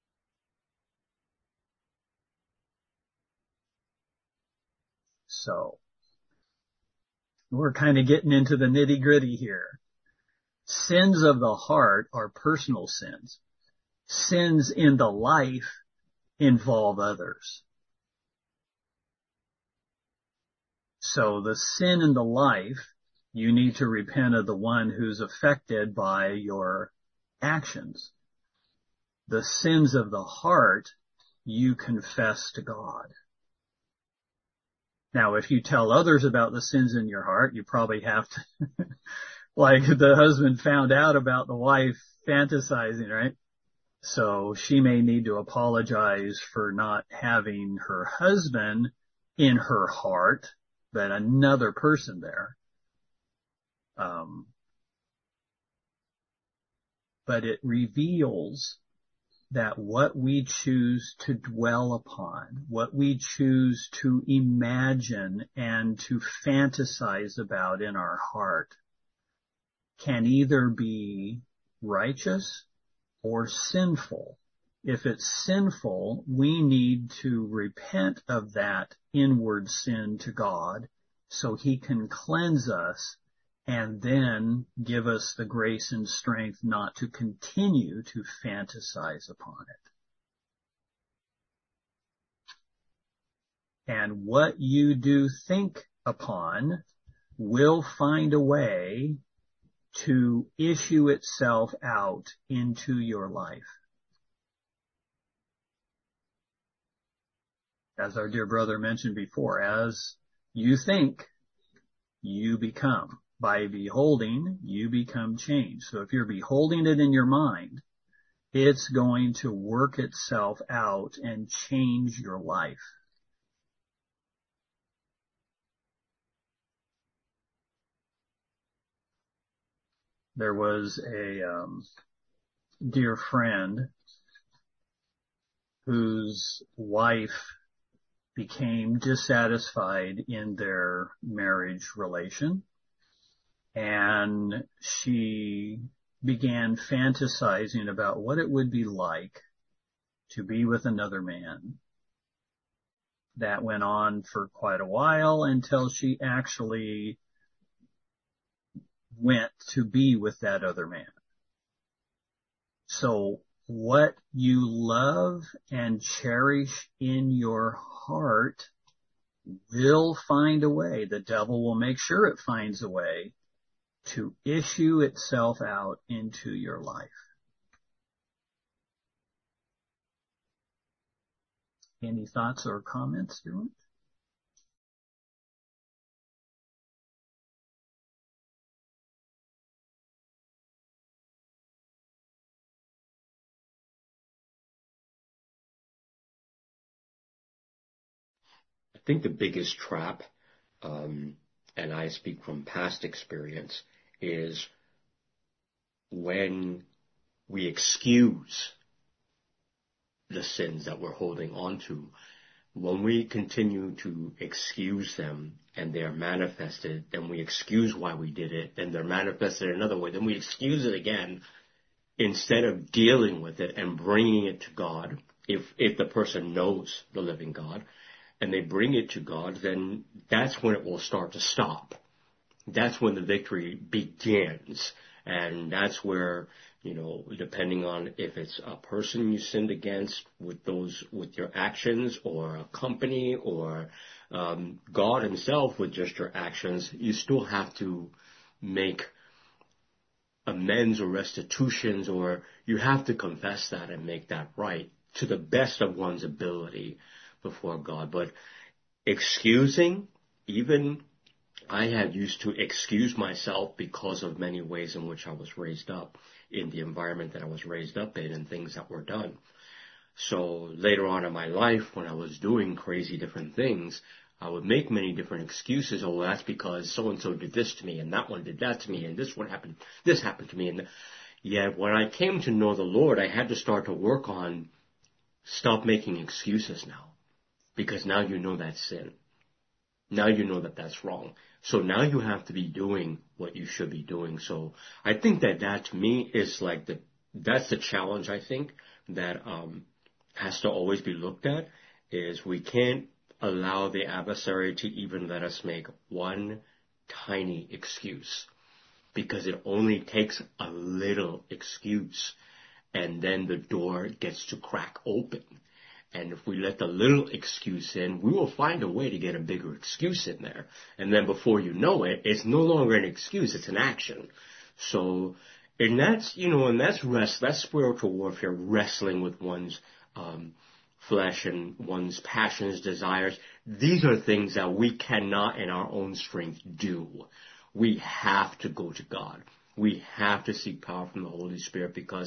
So, we're kind of getting into the nitty-gritty here. Sins of the heart are personal sins. Sins in the life involve others. So the sin in the life, you need to repent of the one who's affected by your actions. The sins of the heart, you confess to God. Now, if you tell others about the sins in your heart, you probably have to, like the husband found out about the wife fantasizing, right? So she may need to apologize for not having her husband in her heart, but another person there. Um, but it reveals that what we choose to dwell upon, what we choose to imagine and to fantasize about in our heart can either be righteous or sinful. If it's sinful, we need to repent of that inward sin to God so He can cleanse us and then give us the grace and strength not to continue to fantasize upon it. And what you do think upon will find a way to issue itself out into your life. As our dear brother mentioned before, as you think, you become. By beholding, you become changed. So if you're beholding it in your mind, it's going to work itself out and change your life. There was a um, dear friend whose wife became dissatisfied in their marriage relation, and she began fantasizing about what it would be like to be with another man. That went on for quite a while until she actually went to be with that other man. So what you love and cherish in your heart will find a way. The devil will make sure it finds a way to issue itself out into your life. Any thoughts or comments, Stuart? I think the biggest trap, um, and I speak from past experience, is when we excuse the sins that we're holding on to. When we continue to excuse them and they are manifested, then we excuse why we did it, then they're manifested another way, then we excuse it again, instead of dealing with it and bringing it to God. If if the person knows the living God and they bring it to God, then that's when it will start to stop. That's when the victory begins. And that's where, you know, depending on if it's a person you sinned against with those, with your actions, or a company, or um, God Himself with just your actions, you still have to make amends or restitutions, or you have to confess that and make that right to the best of one's ability before God. But excusing, even I had used to excuse myself because of many ways in which I was raised up, in the environment that I was raised up in, and things that were done. So later on in my life, when I was doing crazy different things, I would make many different excuses. Oh, well, that's because so-and-so did this to me, and that one did that to me, and this one happened, this happened to me. And yet when I came to know the Lord, I had to start to work on stop making excuses now, because now you know that's sin. Now you know that that's wrong. So now you have to be doing what you should be doing. So I think that that to me is like the, that's the challenge, I think, that um, has to always be looked at, is we can't allow the adversary to even let us make one tiny excuse, because it only takes a little excuse and then the door gets to crack open. And if we let the little excuse in, we will find a way to get a bigger excuse in there. And then before you know it, it's no longer an excuse, it's an action. So, and that's, you know, and that's rest, that's spiritual warfare, wrestling with one's um, flesh and one's passions, desires. These are things that we cannot in our own strength do. We have to go to God. We have to seek power from the Holy Spirit, because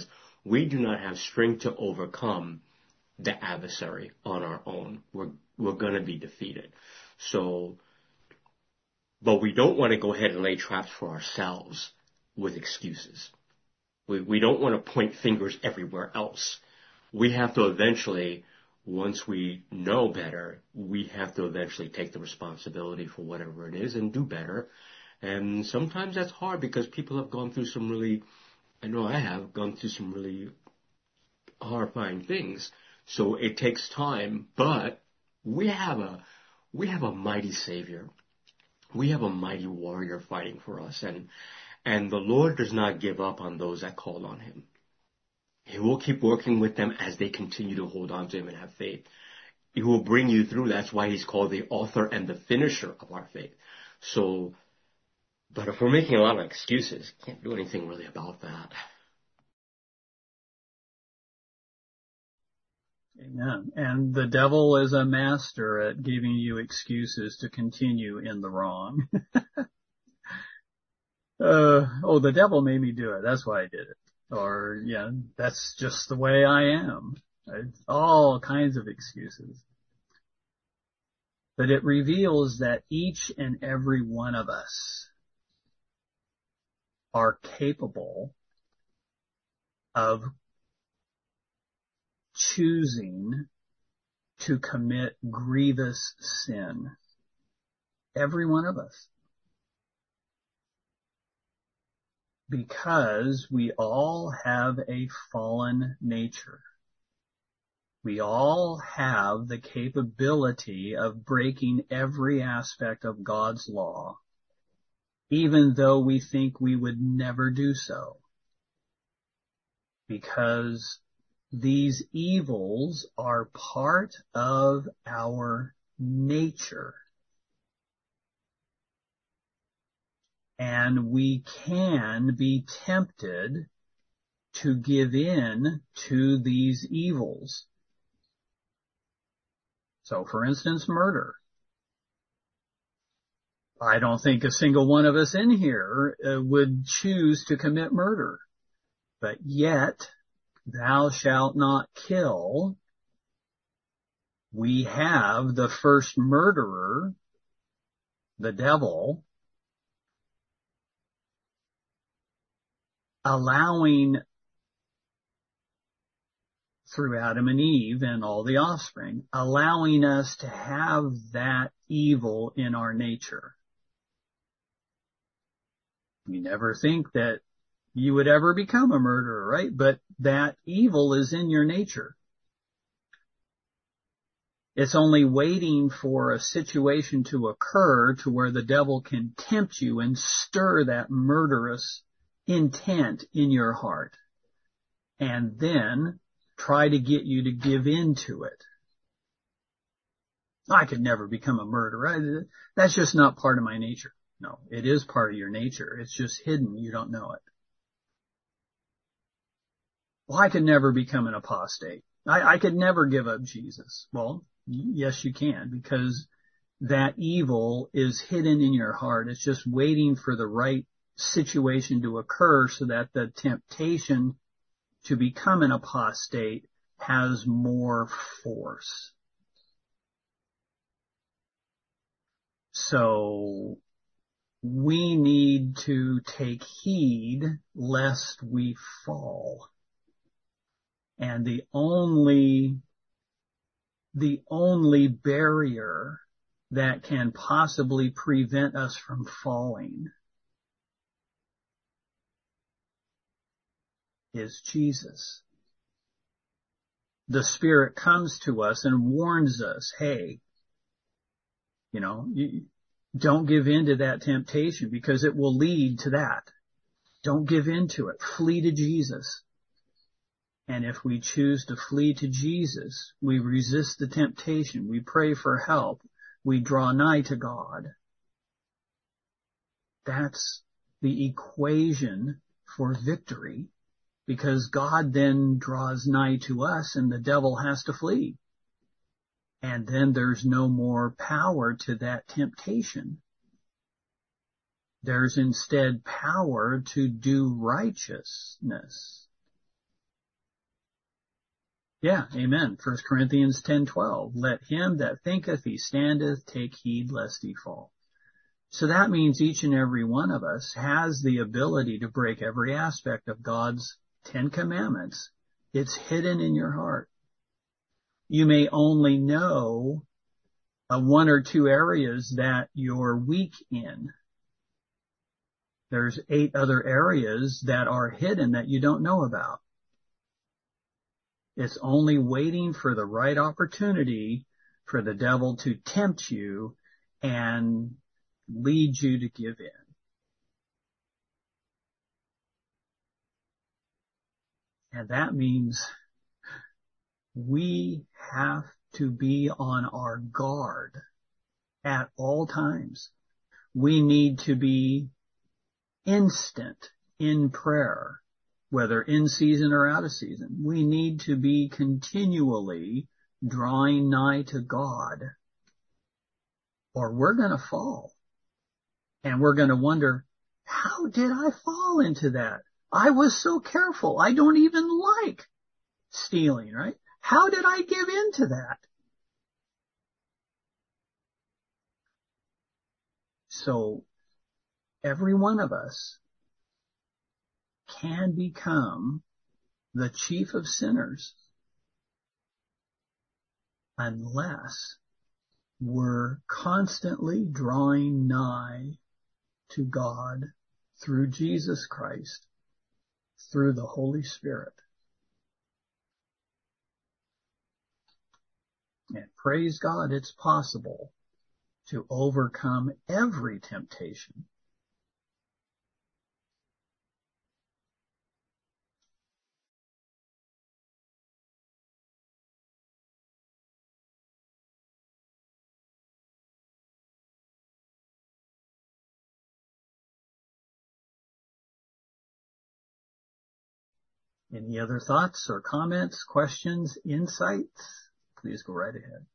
We do not have strength to overcome the adversary on our own. We're, we're going to be defeated. So, but we don't want to go ahead and lay traps for ourselves with excuses. We, we don't want to point fingers everywhere else. We have to eventually, once we know better, we have to eventually take the responsibility for whatever it is and do better. And sometimes that's hard because people have gone through some really, I know I have gone through some really horrifying things. So it takes time, but we have a, we have a mighty Savior. We have a mighty warrior fighting for us. And, and the Lord does not give up on those that call on Him. He will keep working with them as they continue to hold on to Him and have faith. He will bring you through. That's why He's called the author and the finisher of our faith. So, but if we're making a lot of excuses, can't do anything really about that. Amen. And the devil is a master at giving you excuses to continue in the wrong. uh, oh, the devil made me do it. That's why I did it. Or, yeah, that's just the way I am. It's all kinds of excuses. But it reveals that each and every one of us are capable of choosing to commit grievous sin. Every one of us. Because we all have a fallen nature. We all have the capability of breaking every aspect of God's law, even though we think we would never do so. Because these evils are part of our nature. And we can be tempted to give in to these evils. So, for instance, murder. I don't think a single one of us in here uh, would choose to commit murder. But yet, thou shalt not kill. We have the first murderer, the devil, allowing, through Adam and Eve and all the offspring, allowing us to have that evil in our nature. You never think that you would ever become a murderer, right? But that evil is in your nature. It's only waiting for a situation to occur to where the devil can tempt you and stir that murderous intent in your heart, and then try to get you to give in to it. I could never become a murderer. That's just not part of my nature. No, it is part of your nature. It's just hidden. You don't know it. Well, I could never become an apostate. I, I could never give up Jesus. Well, yes, you can, because that evil is hidden in your heart. It's just waiting for the right situation to occur so that the temptation to become an apostate has more force. So we need to take heed lest we fall. And the only, the only barrier that can possibly prevent us from falling is Jesus. The Spirit comes to us and warns us, hey, you know, you, don't give in to that temptation because it will lead to that. Don't give in to it. Flee to Jesus. And if we choose to flee to Jesus, we resist the temptation. We pray for help. We draw nigh to God. That's the equation for victory, because God then draws nigh to us and the devil has to flee. And then there's no more power to that temptation. There's instead power to do righteousness. Yeah, amen. First Corinthians ten twelve. Let him that thinketh he standeth take heed lest he fall. So that means each and every one of us has the ability to break every aspect of God's Ten Commandments. It's hidden in your heart. You may only know uh, one or two areas that you're weak in. There's eight other areas that are hidden that you don't know about. It's only waiting for the right opportunity for the devil to tempt you and lead you to give in. And that means we have to be on our guard at all times. We need to be instant in prayer, whether in season or out of season. We need to be continually drawing nigh to God, or we're going to fall. And we're going to wonder, how did I fall into that? I was so careful. I don't even like stealing, right? How did I give in to that? So every one of us can become the chief of sinners unless we're constantly drawing nigh to God through Jesus Christ, through the Holy Spirit. And praise God, it's possible to overcome every temptation. Any other thoughts or comments, questions, insights? Please go right ahead.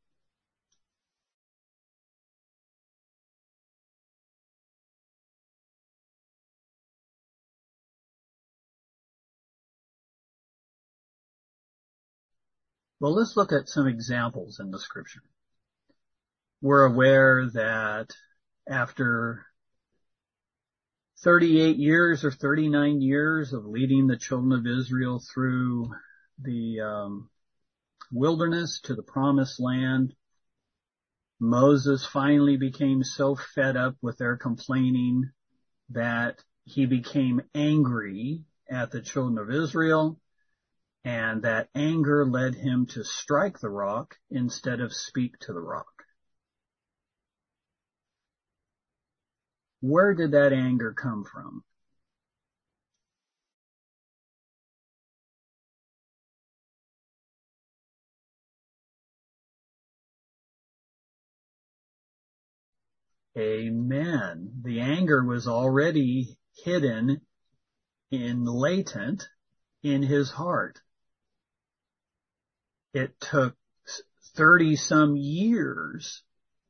Well, let's look at some examples in the scripture. We're aware that after thirty-eight years or thirty-nine years of leading the children of Israel through the um, wilderness to the promised land, Moses finally became so fed up with their complaining that he became angry at the children of Israel, and that anger led him to strike the rock instead of speak to the rock. Where did that anger come from? Amen. The anger was already hidden in latent in his heart. It took thirty some years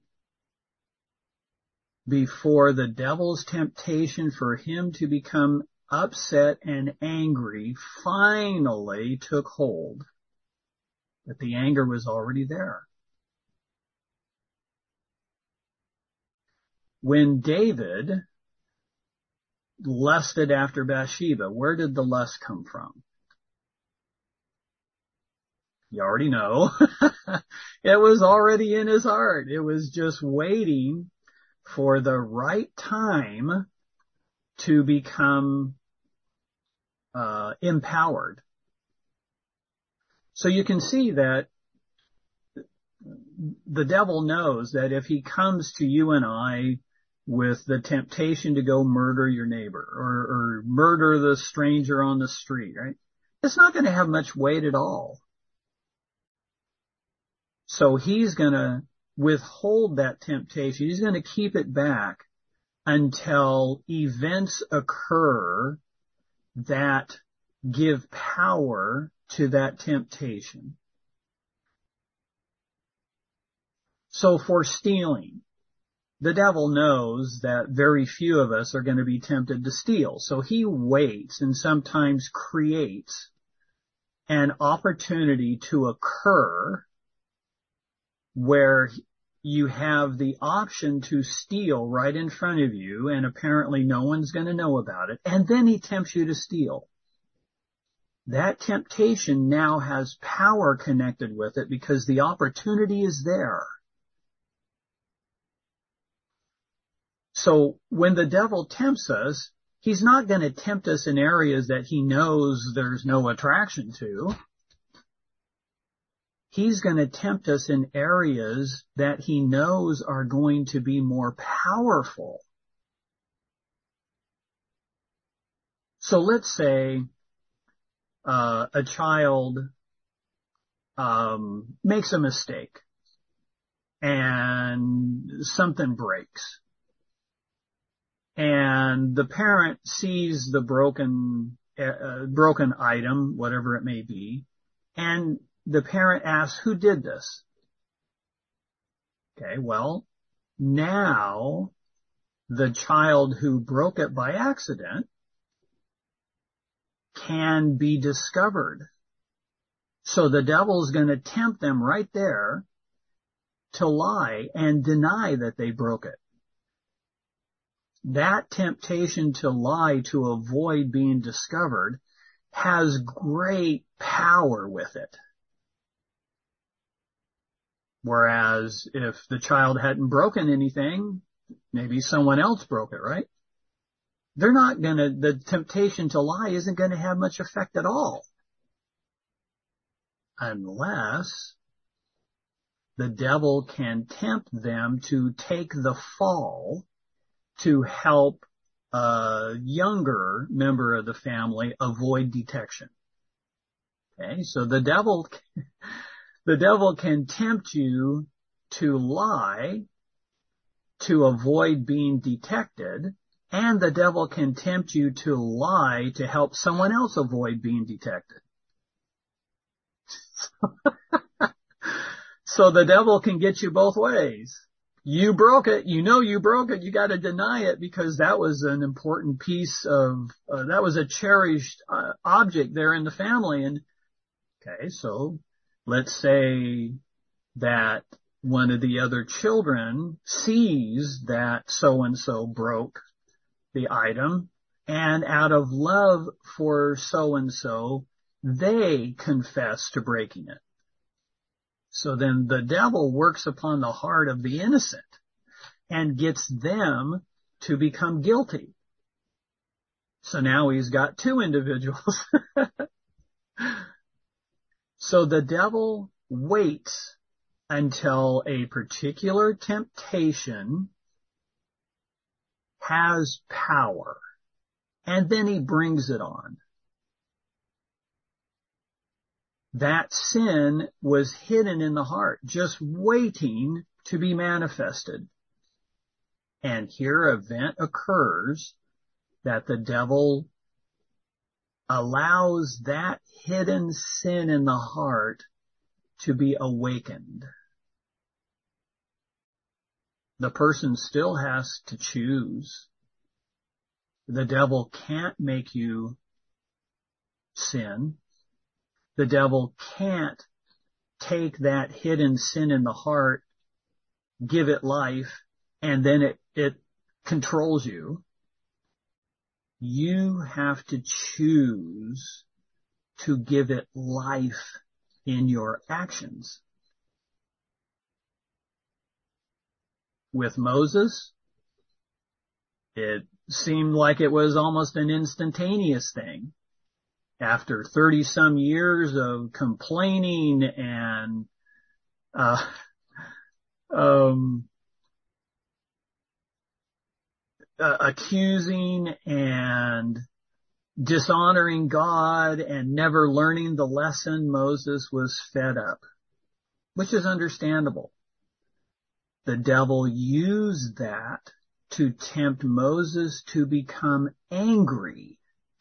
before the devil's temptation for him to become upset and angry finally took hold. But the anger was already there. When David lusted after Bathsheba, where did the lust come from? You already know. It was already in his heart. It was just waiting for the right time to become uh, empowered. So you can see that the devil knows that if he comes to you and I with the temptation to go murder your neighbor or, or murder the stranger on the street, right? It's not going to have much weight at all. So he's going to withhold that temptation. He's going to keep it back until events occur that give power to that temptation. So for stealing, the devil knows that very few of us are going to be tempted to steal. So he waits and sometimes creates an opportunity to occur where you have the option to steal right in front of you, and apparently no one's going to know about it, and then he tempts you to steal. That temptation now has power connected with it because the opportunity is there. So when the devil tempts us, he's not going to tempt us in areas that he knows there's no attraction to. He's going to tempt us in areas that he knows are going to be more powerful. So let's say uh, a child um, makes a mistake and something breaks. And the parent sees the broken, uh, broken item, whatever it may be, and the parent asks, who did this? Okay, well, now the child who broke it by accident can be discovered. So the devil's going to tempt them right there to lie and deny that they broke it. That temptation to lie to avoid being discovered has great power with it. Whereas if the child hadn't broken anything, maybe someone else broke it, right? They're not gonna, the temptation to lie isn't gonna have much effect at all. Unless the devil can tempt them to take the fall to help a younger member of the family avoid detection. Okay, so the devil, the devil can tempt you to lie to avoid being detected, and the devil can tempt you to lie to help someone else avoid being detected. So the devil can get you both ways. You broke it. You know you broke it. You got to deny it because that was an important piece of, uh, that was a cherished uh, object there in the family. And, okay, so let's say that one of the other children sees that so-and-so broke the item, and out of love for so-and-so, they confess to breaking it. So then the devil works upon the heart of the innocent and gets them to become guilty. So now he's got two individuals. So the devil waits until a particular temptation has power, and then he brings it on. That sin was hidden in the heart, just waiting to be manifested. And here an event occurs that the devil allows that hidden sin in the heart to be awakened. The person still has to choose. The devil can't make you sin. The devil can't take that hidden sin in the heart, give it life, and then it, it controls you. You have to choose to give it life in your actions. With Moses, it seemed like it was almost an instantaneous thing. After thirty some years of complaining and, uh, um, uh, accusing and dishonoring God and never learning the lesson, Moses was fed up, which is understandable. The devil used that to tempt Moses to become angry.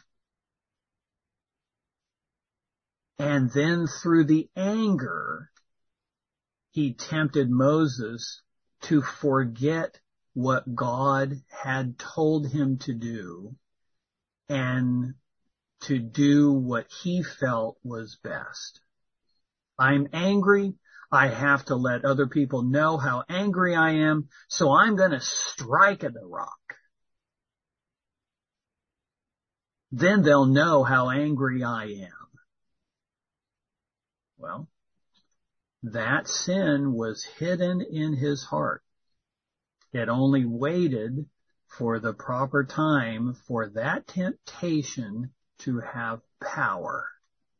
And then through the anger, he tempted Moses to forget what God had told him to do and to do what he felt was best. I'm angry. I have to let other people know how angry I am, so I'm going to strike at the rock. Then they'll know how angry I am. Well, that sin was hidden in his heart. It only waited for the proper time for that temptation to have power.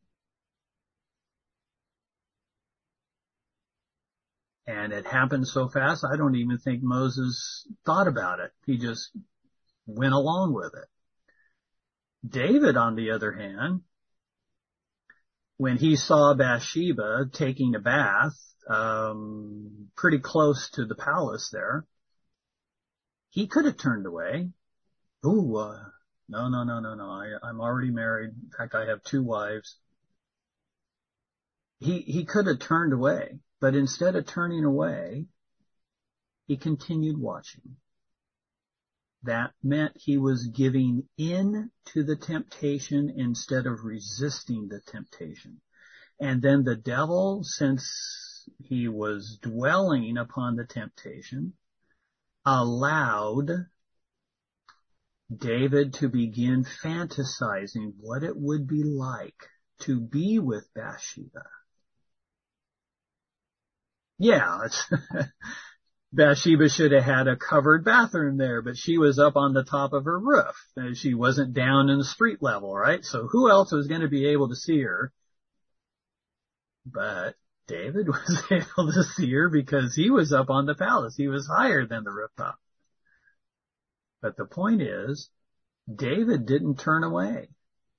And it happened so fast, I don't even think Moses thought about it. He just went along with it. David, on the other hand, when he saw Bathsheba taking a bath um, pretty close to the palace there, he could have turned away. Ooh, uh, no, no, no, no, no. I, I'm already married. In fact, I have two wives. He, he could have turned away, but instead of turning away, he continued watching. That meant he was giving in to the temptation instead of resisting the temptation. And then the devil, since he was dwelling upon the temptation, allowed David to begin fantasizing what it would be like to be with Bathsheba. Yeah, it's Bathsheba should have had a covered bathroom there, but she was up on the top of her roof. And she wasn't down in the street level, right? So who else was going to be able to see her? But David was able to see her because he was up on the palace. He was higher than the rooftop. But the point is, David didn't turn away.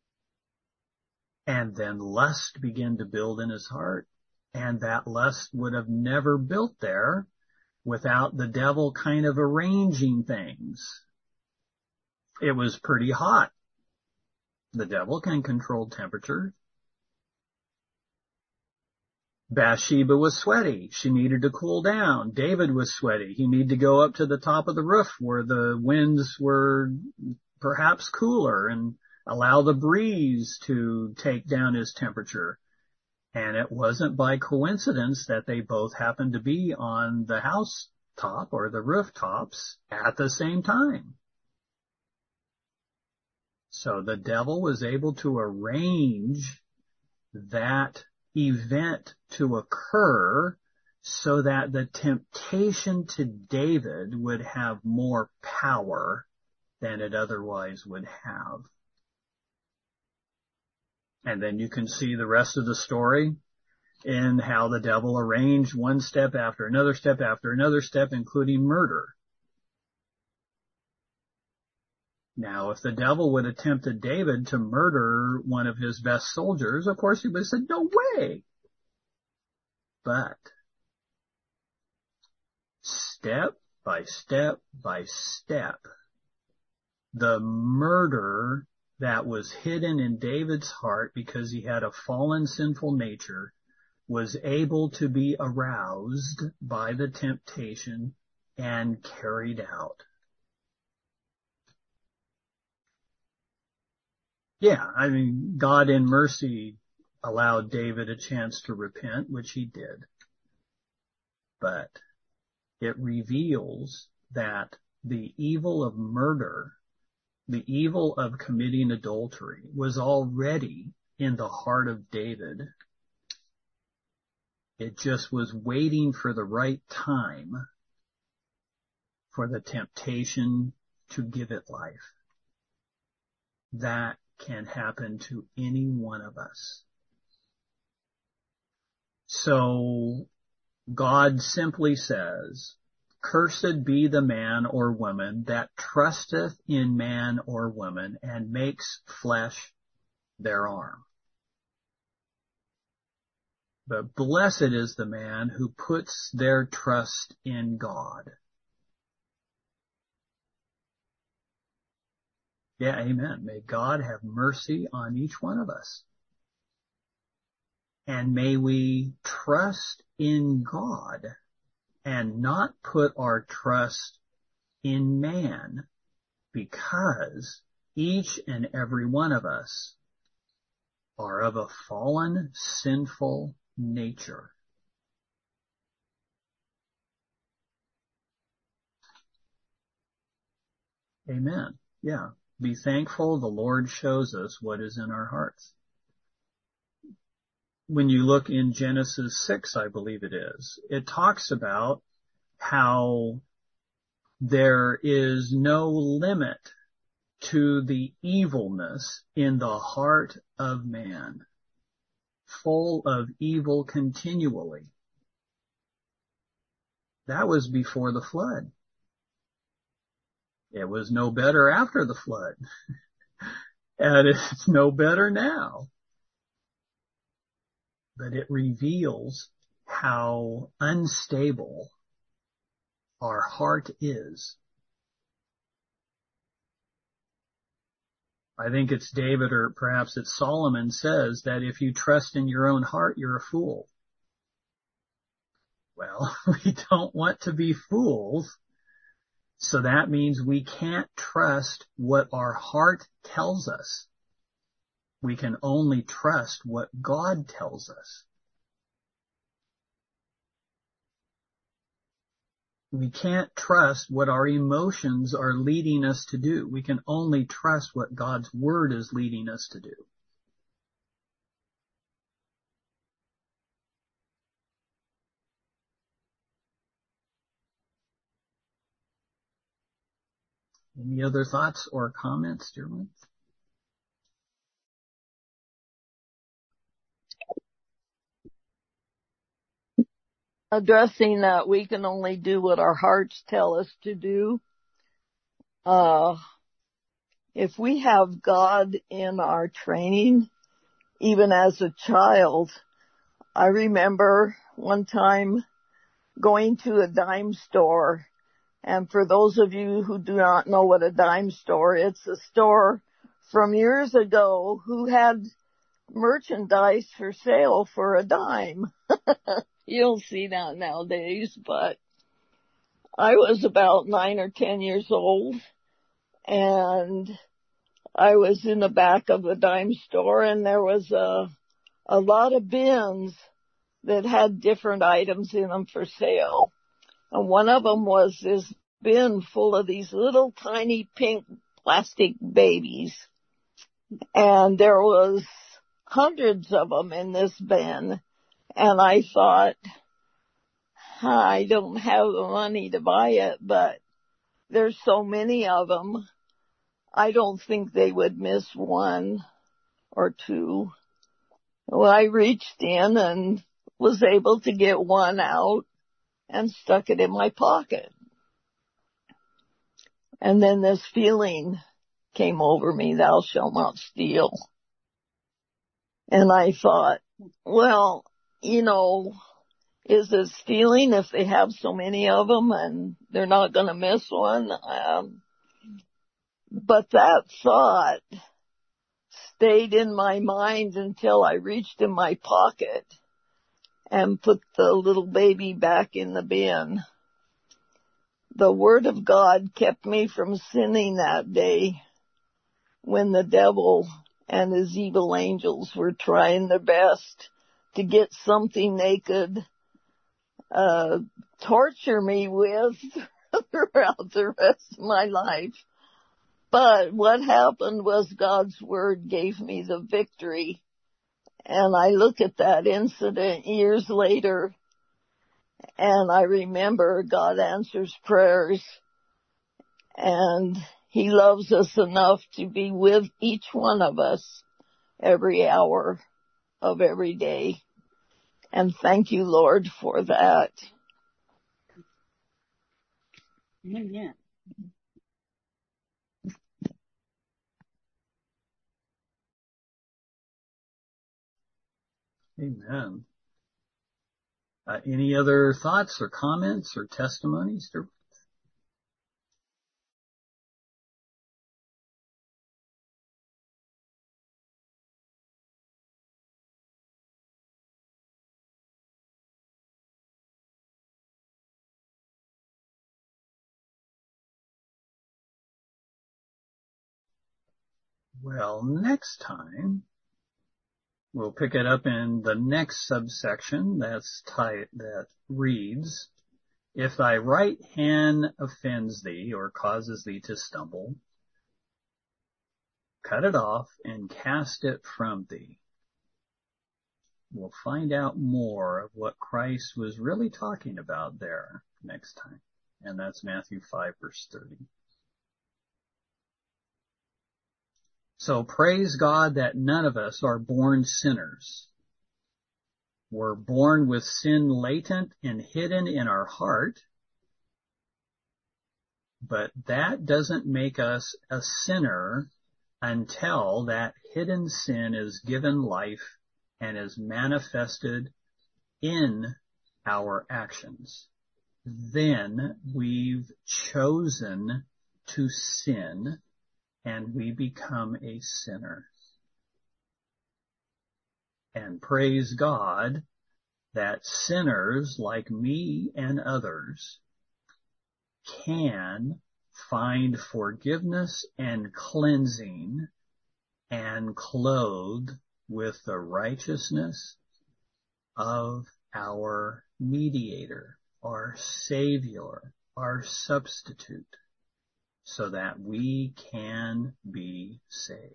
And then lust began to build in his heart. And that lust would have never built there without the devil kind of arranging things. It was pretty hot. The devil can control temperature. Bathsheba was sweaty. She needed to cool down. David was sweaty. He needed to go up to the top of the roof where the winds were perhaps cooler and allow the breeze to take down his temperature. And it wasn't by coincidence that they both happened to be on the house top or the rooftops at the same time. So the devil was able to arrange that event to occur so that the temptation to David would have more power than it otherwise would have. And then you can see the rest of the story in how the devil arranged one step after another step after another step, including murder. Now, if the devil would have tempted David to murder one of his best soldiers, of course he would have said, no way. But step by step by step, the murder that was hidden in David's heart because he had a fallen, sinful nature was able to be aroused by the temptation and carried out. Yeah, I mean, God in mercy allowed David a chance to repent, which he did. But it reveals that the evil of murder, the evil of committing adultery, was already in the heart of David. It just was waiting for the right time for the temptation to give it life. That can happen to any one of us. So God simply says, cursed be the man or woman that trusteth in man or woman and makes flesh their arm. But blessed is the man who puts their trust in God. Yeah, amen. May God have mercy on each one of us. And may we trust in God and not put our trust in man, because each and every one of us are of a fallen, sinful nature. Amen. Yeah. Be thankful the Lord shows us what is in our hearts. When you look in Genesis six, I believe it is, it talks about how there is no limit to the evilness in the heart of man, full of evil continually. That was before the flood. It was no better after the flood. And it's no better now. But it reveals how unstable our heart is. I think it's David, or perhaps it's Solomon, says that if you trust in your own heart, you're a fool. Well, we don't want to be fools. So that means we can't trust what our heart tells us. We can only trust what God tells us. We can't trust what our emotions are leading us to do. We can only trust what God's Word is leading us to do. Any other thoughts or comments, dear ones? Addressing that we can only do what our hearts tell us to do. Uh, if we have God in our training, even as a child, I remember one time going to a dime store, and for those of you who do not know what a dime store, it's a store from years ago who had merchandise for sale for a dime. You don't see that nowadays, but I was about nine or ten years old, and I was in the back of the dime store, and there was a, a lot of bins that had different items in them for sale. And one of them was this bin full of these little tiny pink plastic babies. And there was hundreds of them in this bin. And I thought, I don't have the money to buy it, but there's so many of them. I don't think they would miss one or two. Well, I reached in and was able to get one out and stuck it in my pocket. And then this feeling came over me, thou shalt not steal. And I thought, well, you know, is it stealing if they have so many of them and they're not going to miss one? Um, but that thought stayed in my mind until I reached in my pocket and put the little baby back in the bin. The Word of God kept me from sinning that day when the devil and his evil angels were trying their best to get something they could uh torture me with throughout the rest of my life. But what happened was God's Word gave me the victory. And I look at that incident years later, and I remember God answers prayers, and He loves us enough to be with each one of us every hour of every day. And thank you, Lord, for that. Amen. Amen. Uh, any other thoughts or comments or testimonies? Well, next time We'll pick it up in the next subsection that's tight, that reads, if thy right hand offends thee or causes thee to stumble, cut it off and cast it from thee. We'll find out more of what Christ was really talking about there next time. And that's Matthew five, verse thirty. So praise God that none of us are born sinners. We're born with sin latent and hidden in our heart, but that doesn't make us a sinner until that hidden sin is given life and is manifested in our actions. Then we've chosen to sin and we become a sinner. And praise God that sinners like me and others can find forgiveness and cleansing and clothed with the righteousness of our mediator, our Savior, our substitute, so that we can be saved.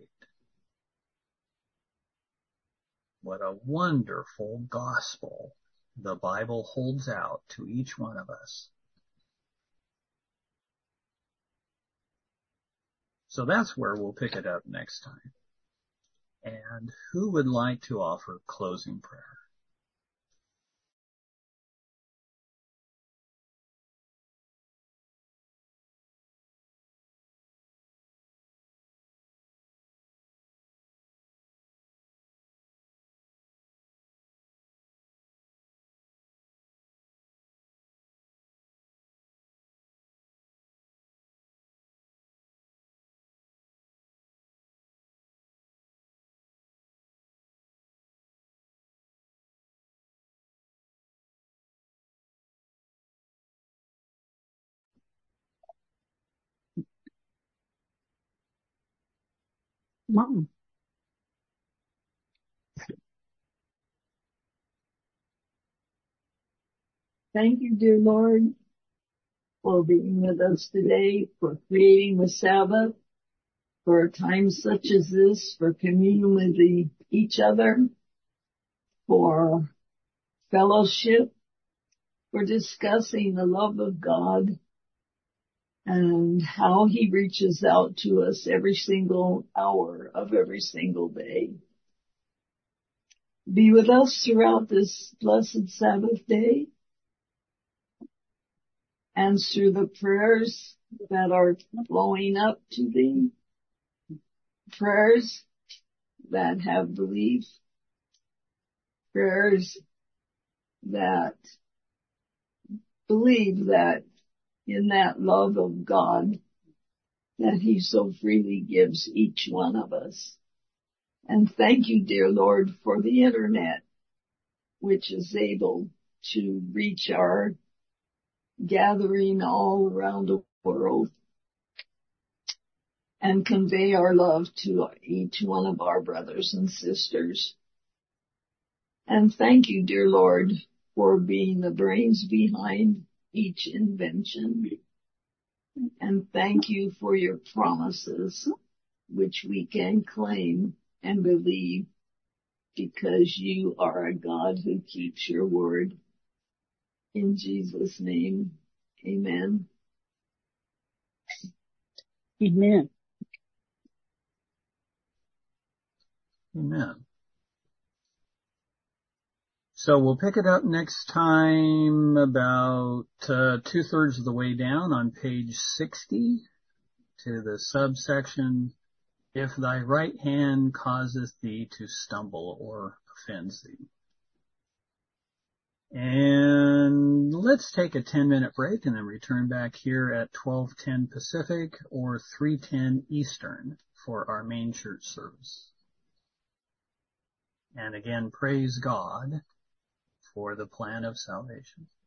What a wonderful gospel the Bible holds out to each one of us. So that's where we'll pick it up next time. And who would like to offer closing prayer? Mom. Thank you, dear Lord, for being with us today, for creating the Sabbath, for a time such as this, for communion with the, each other, for fellowship, for discussing the love of God and how He reaches out to us every single hour of every single day. Be with us throughout this blessed Sabbath day. Answer the prayers that are flowing up to Thee, prayers that have belief, prayers that believe that in that love of God that He so freely gives each one of us. And thank you, dear Lord, for the internet, which is able to reach our gathering all around the world and convey our love to each one of our brothers and sisters. And thank you, dear Lord, for being the brains behind each invention. And thank you for your promises, which we can claim and believe because you are a God who keeps your word. In Jesus' name, amen. Amen. Amen. So we'll pick it up next time about uh, two-thirds of the way down on page sixty to the subsection, if thy right hand causeth thee to stumble or offends thee. And let's take a ten-minute break and then return back here at twelve ten Pacific or three ten Eastern for our main church service. And again, praise God for the plan of salvation.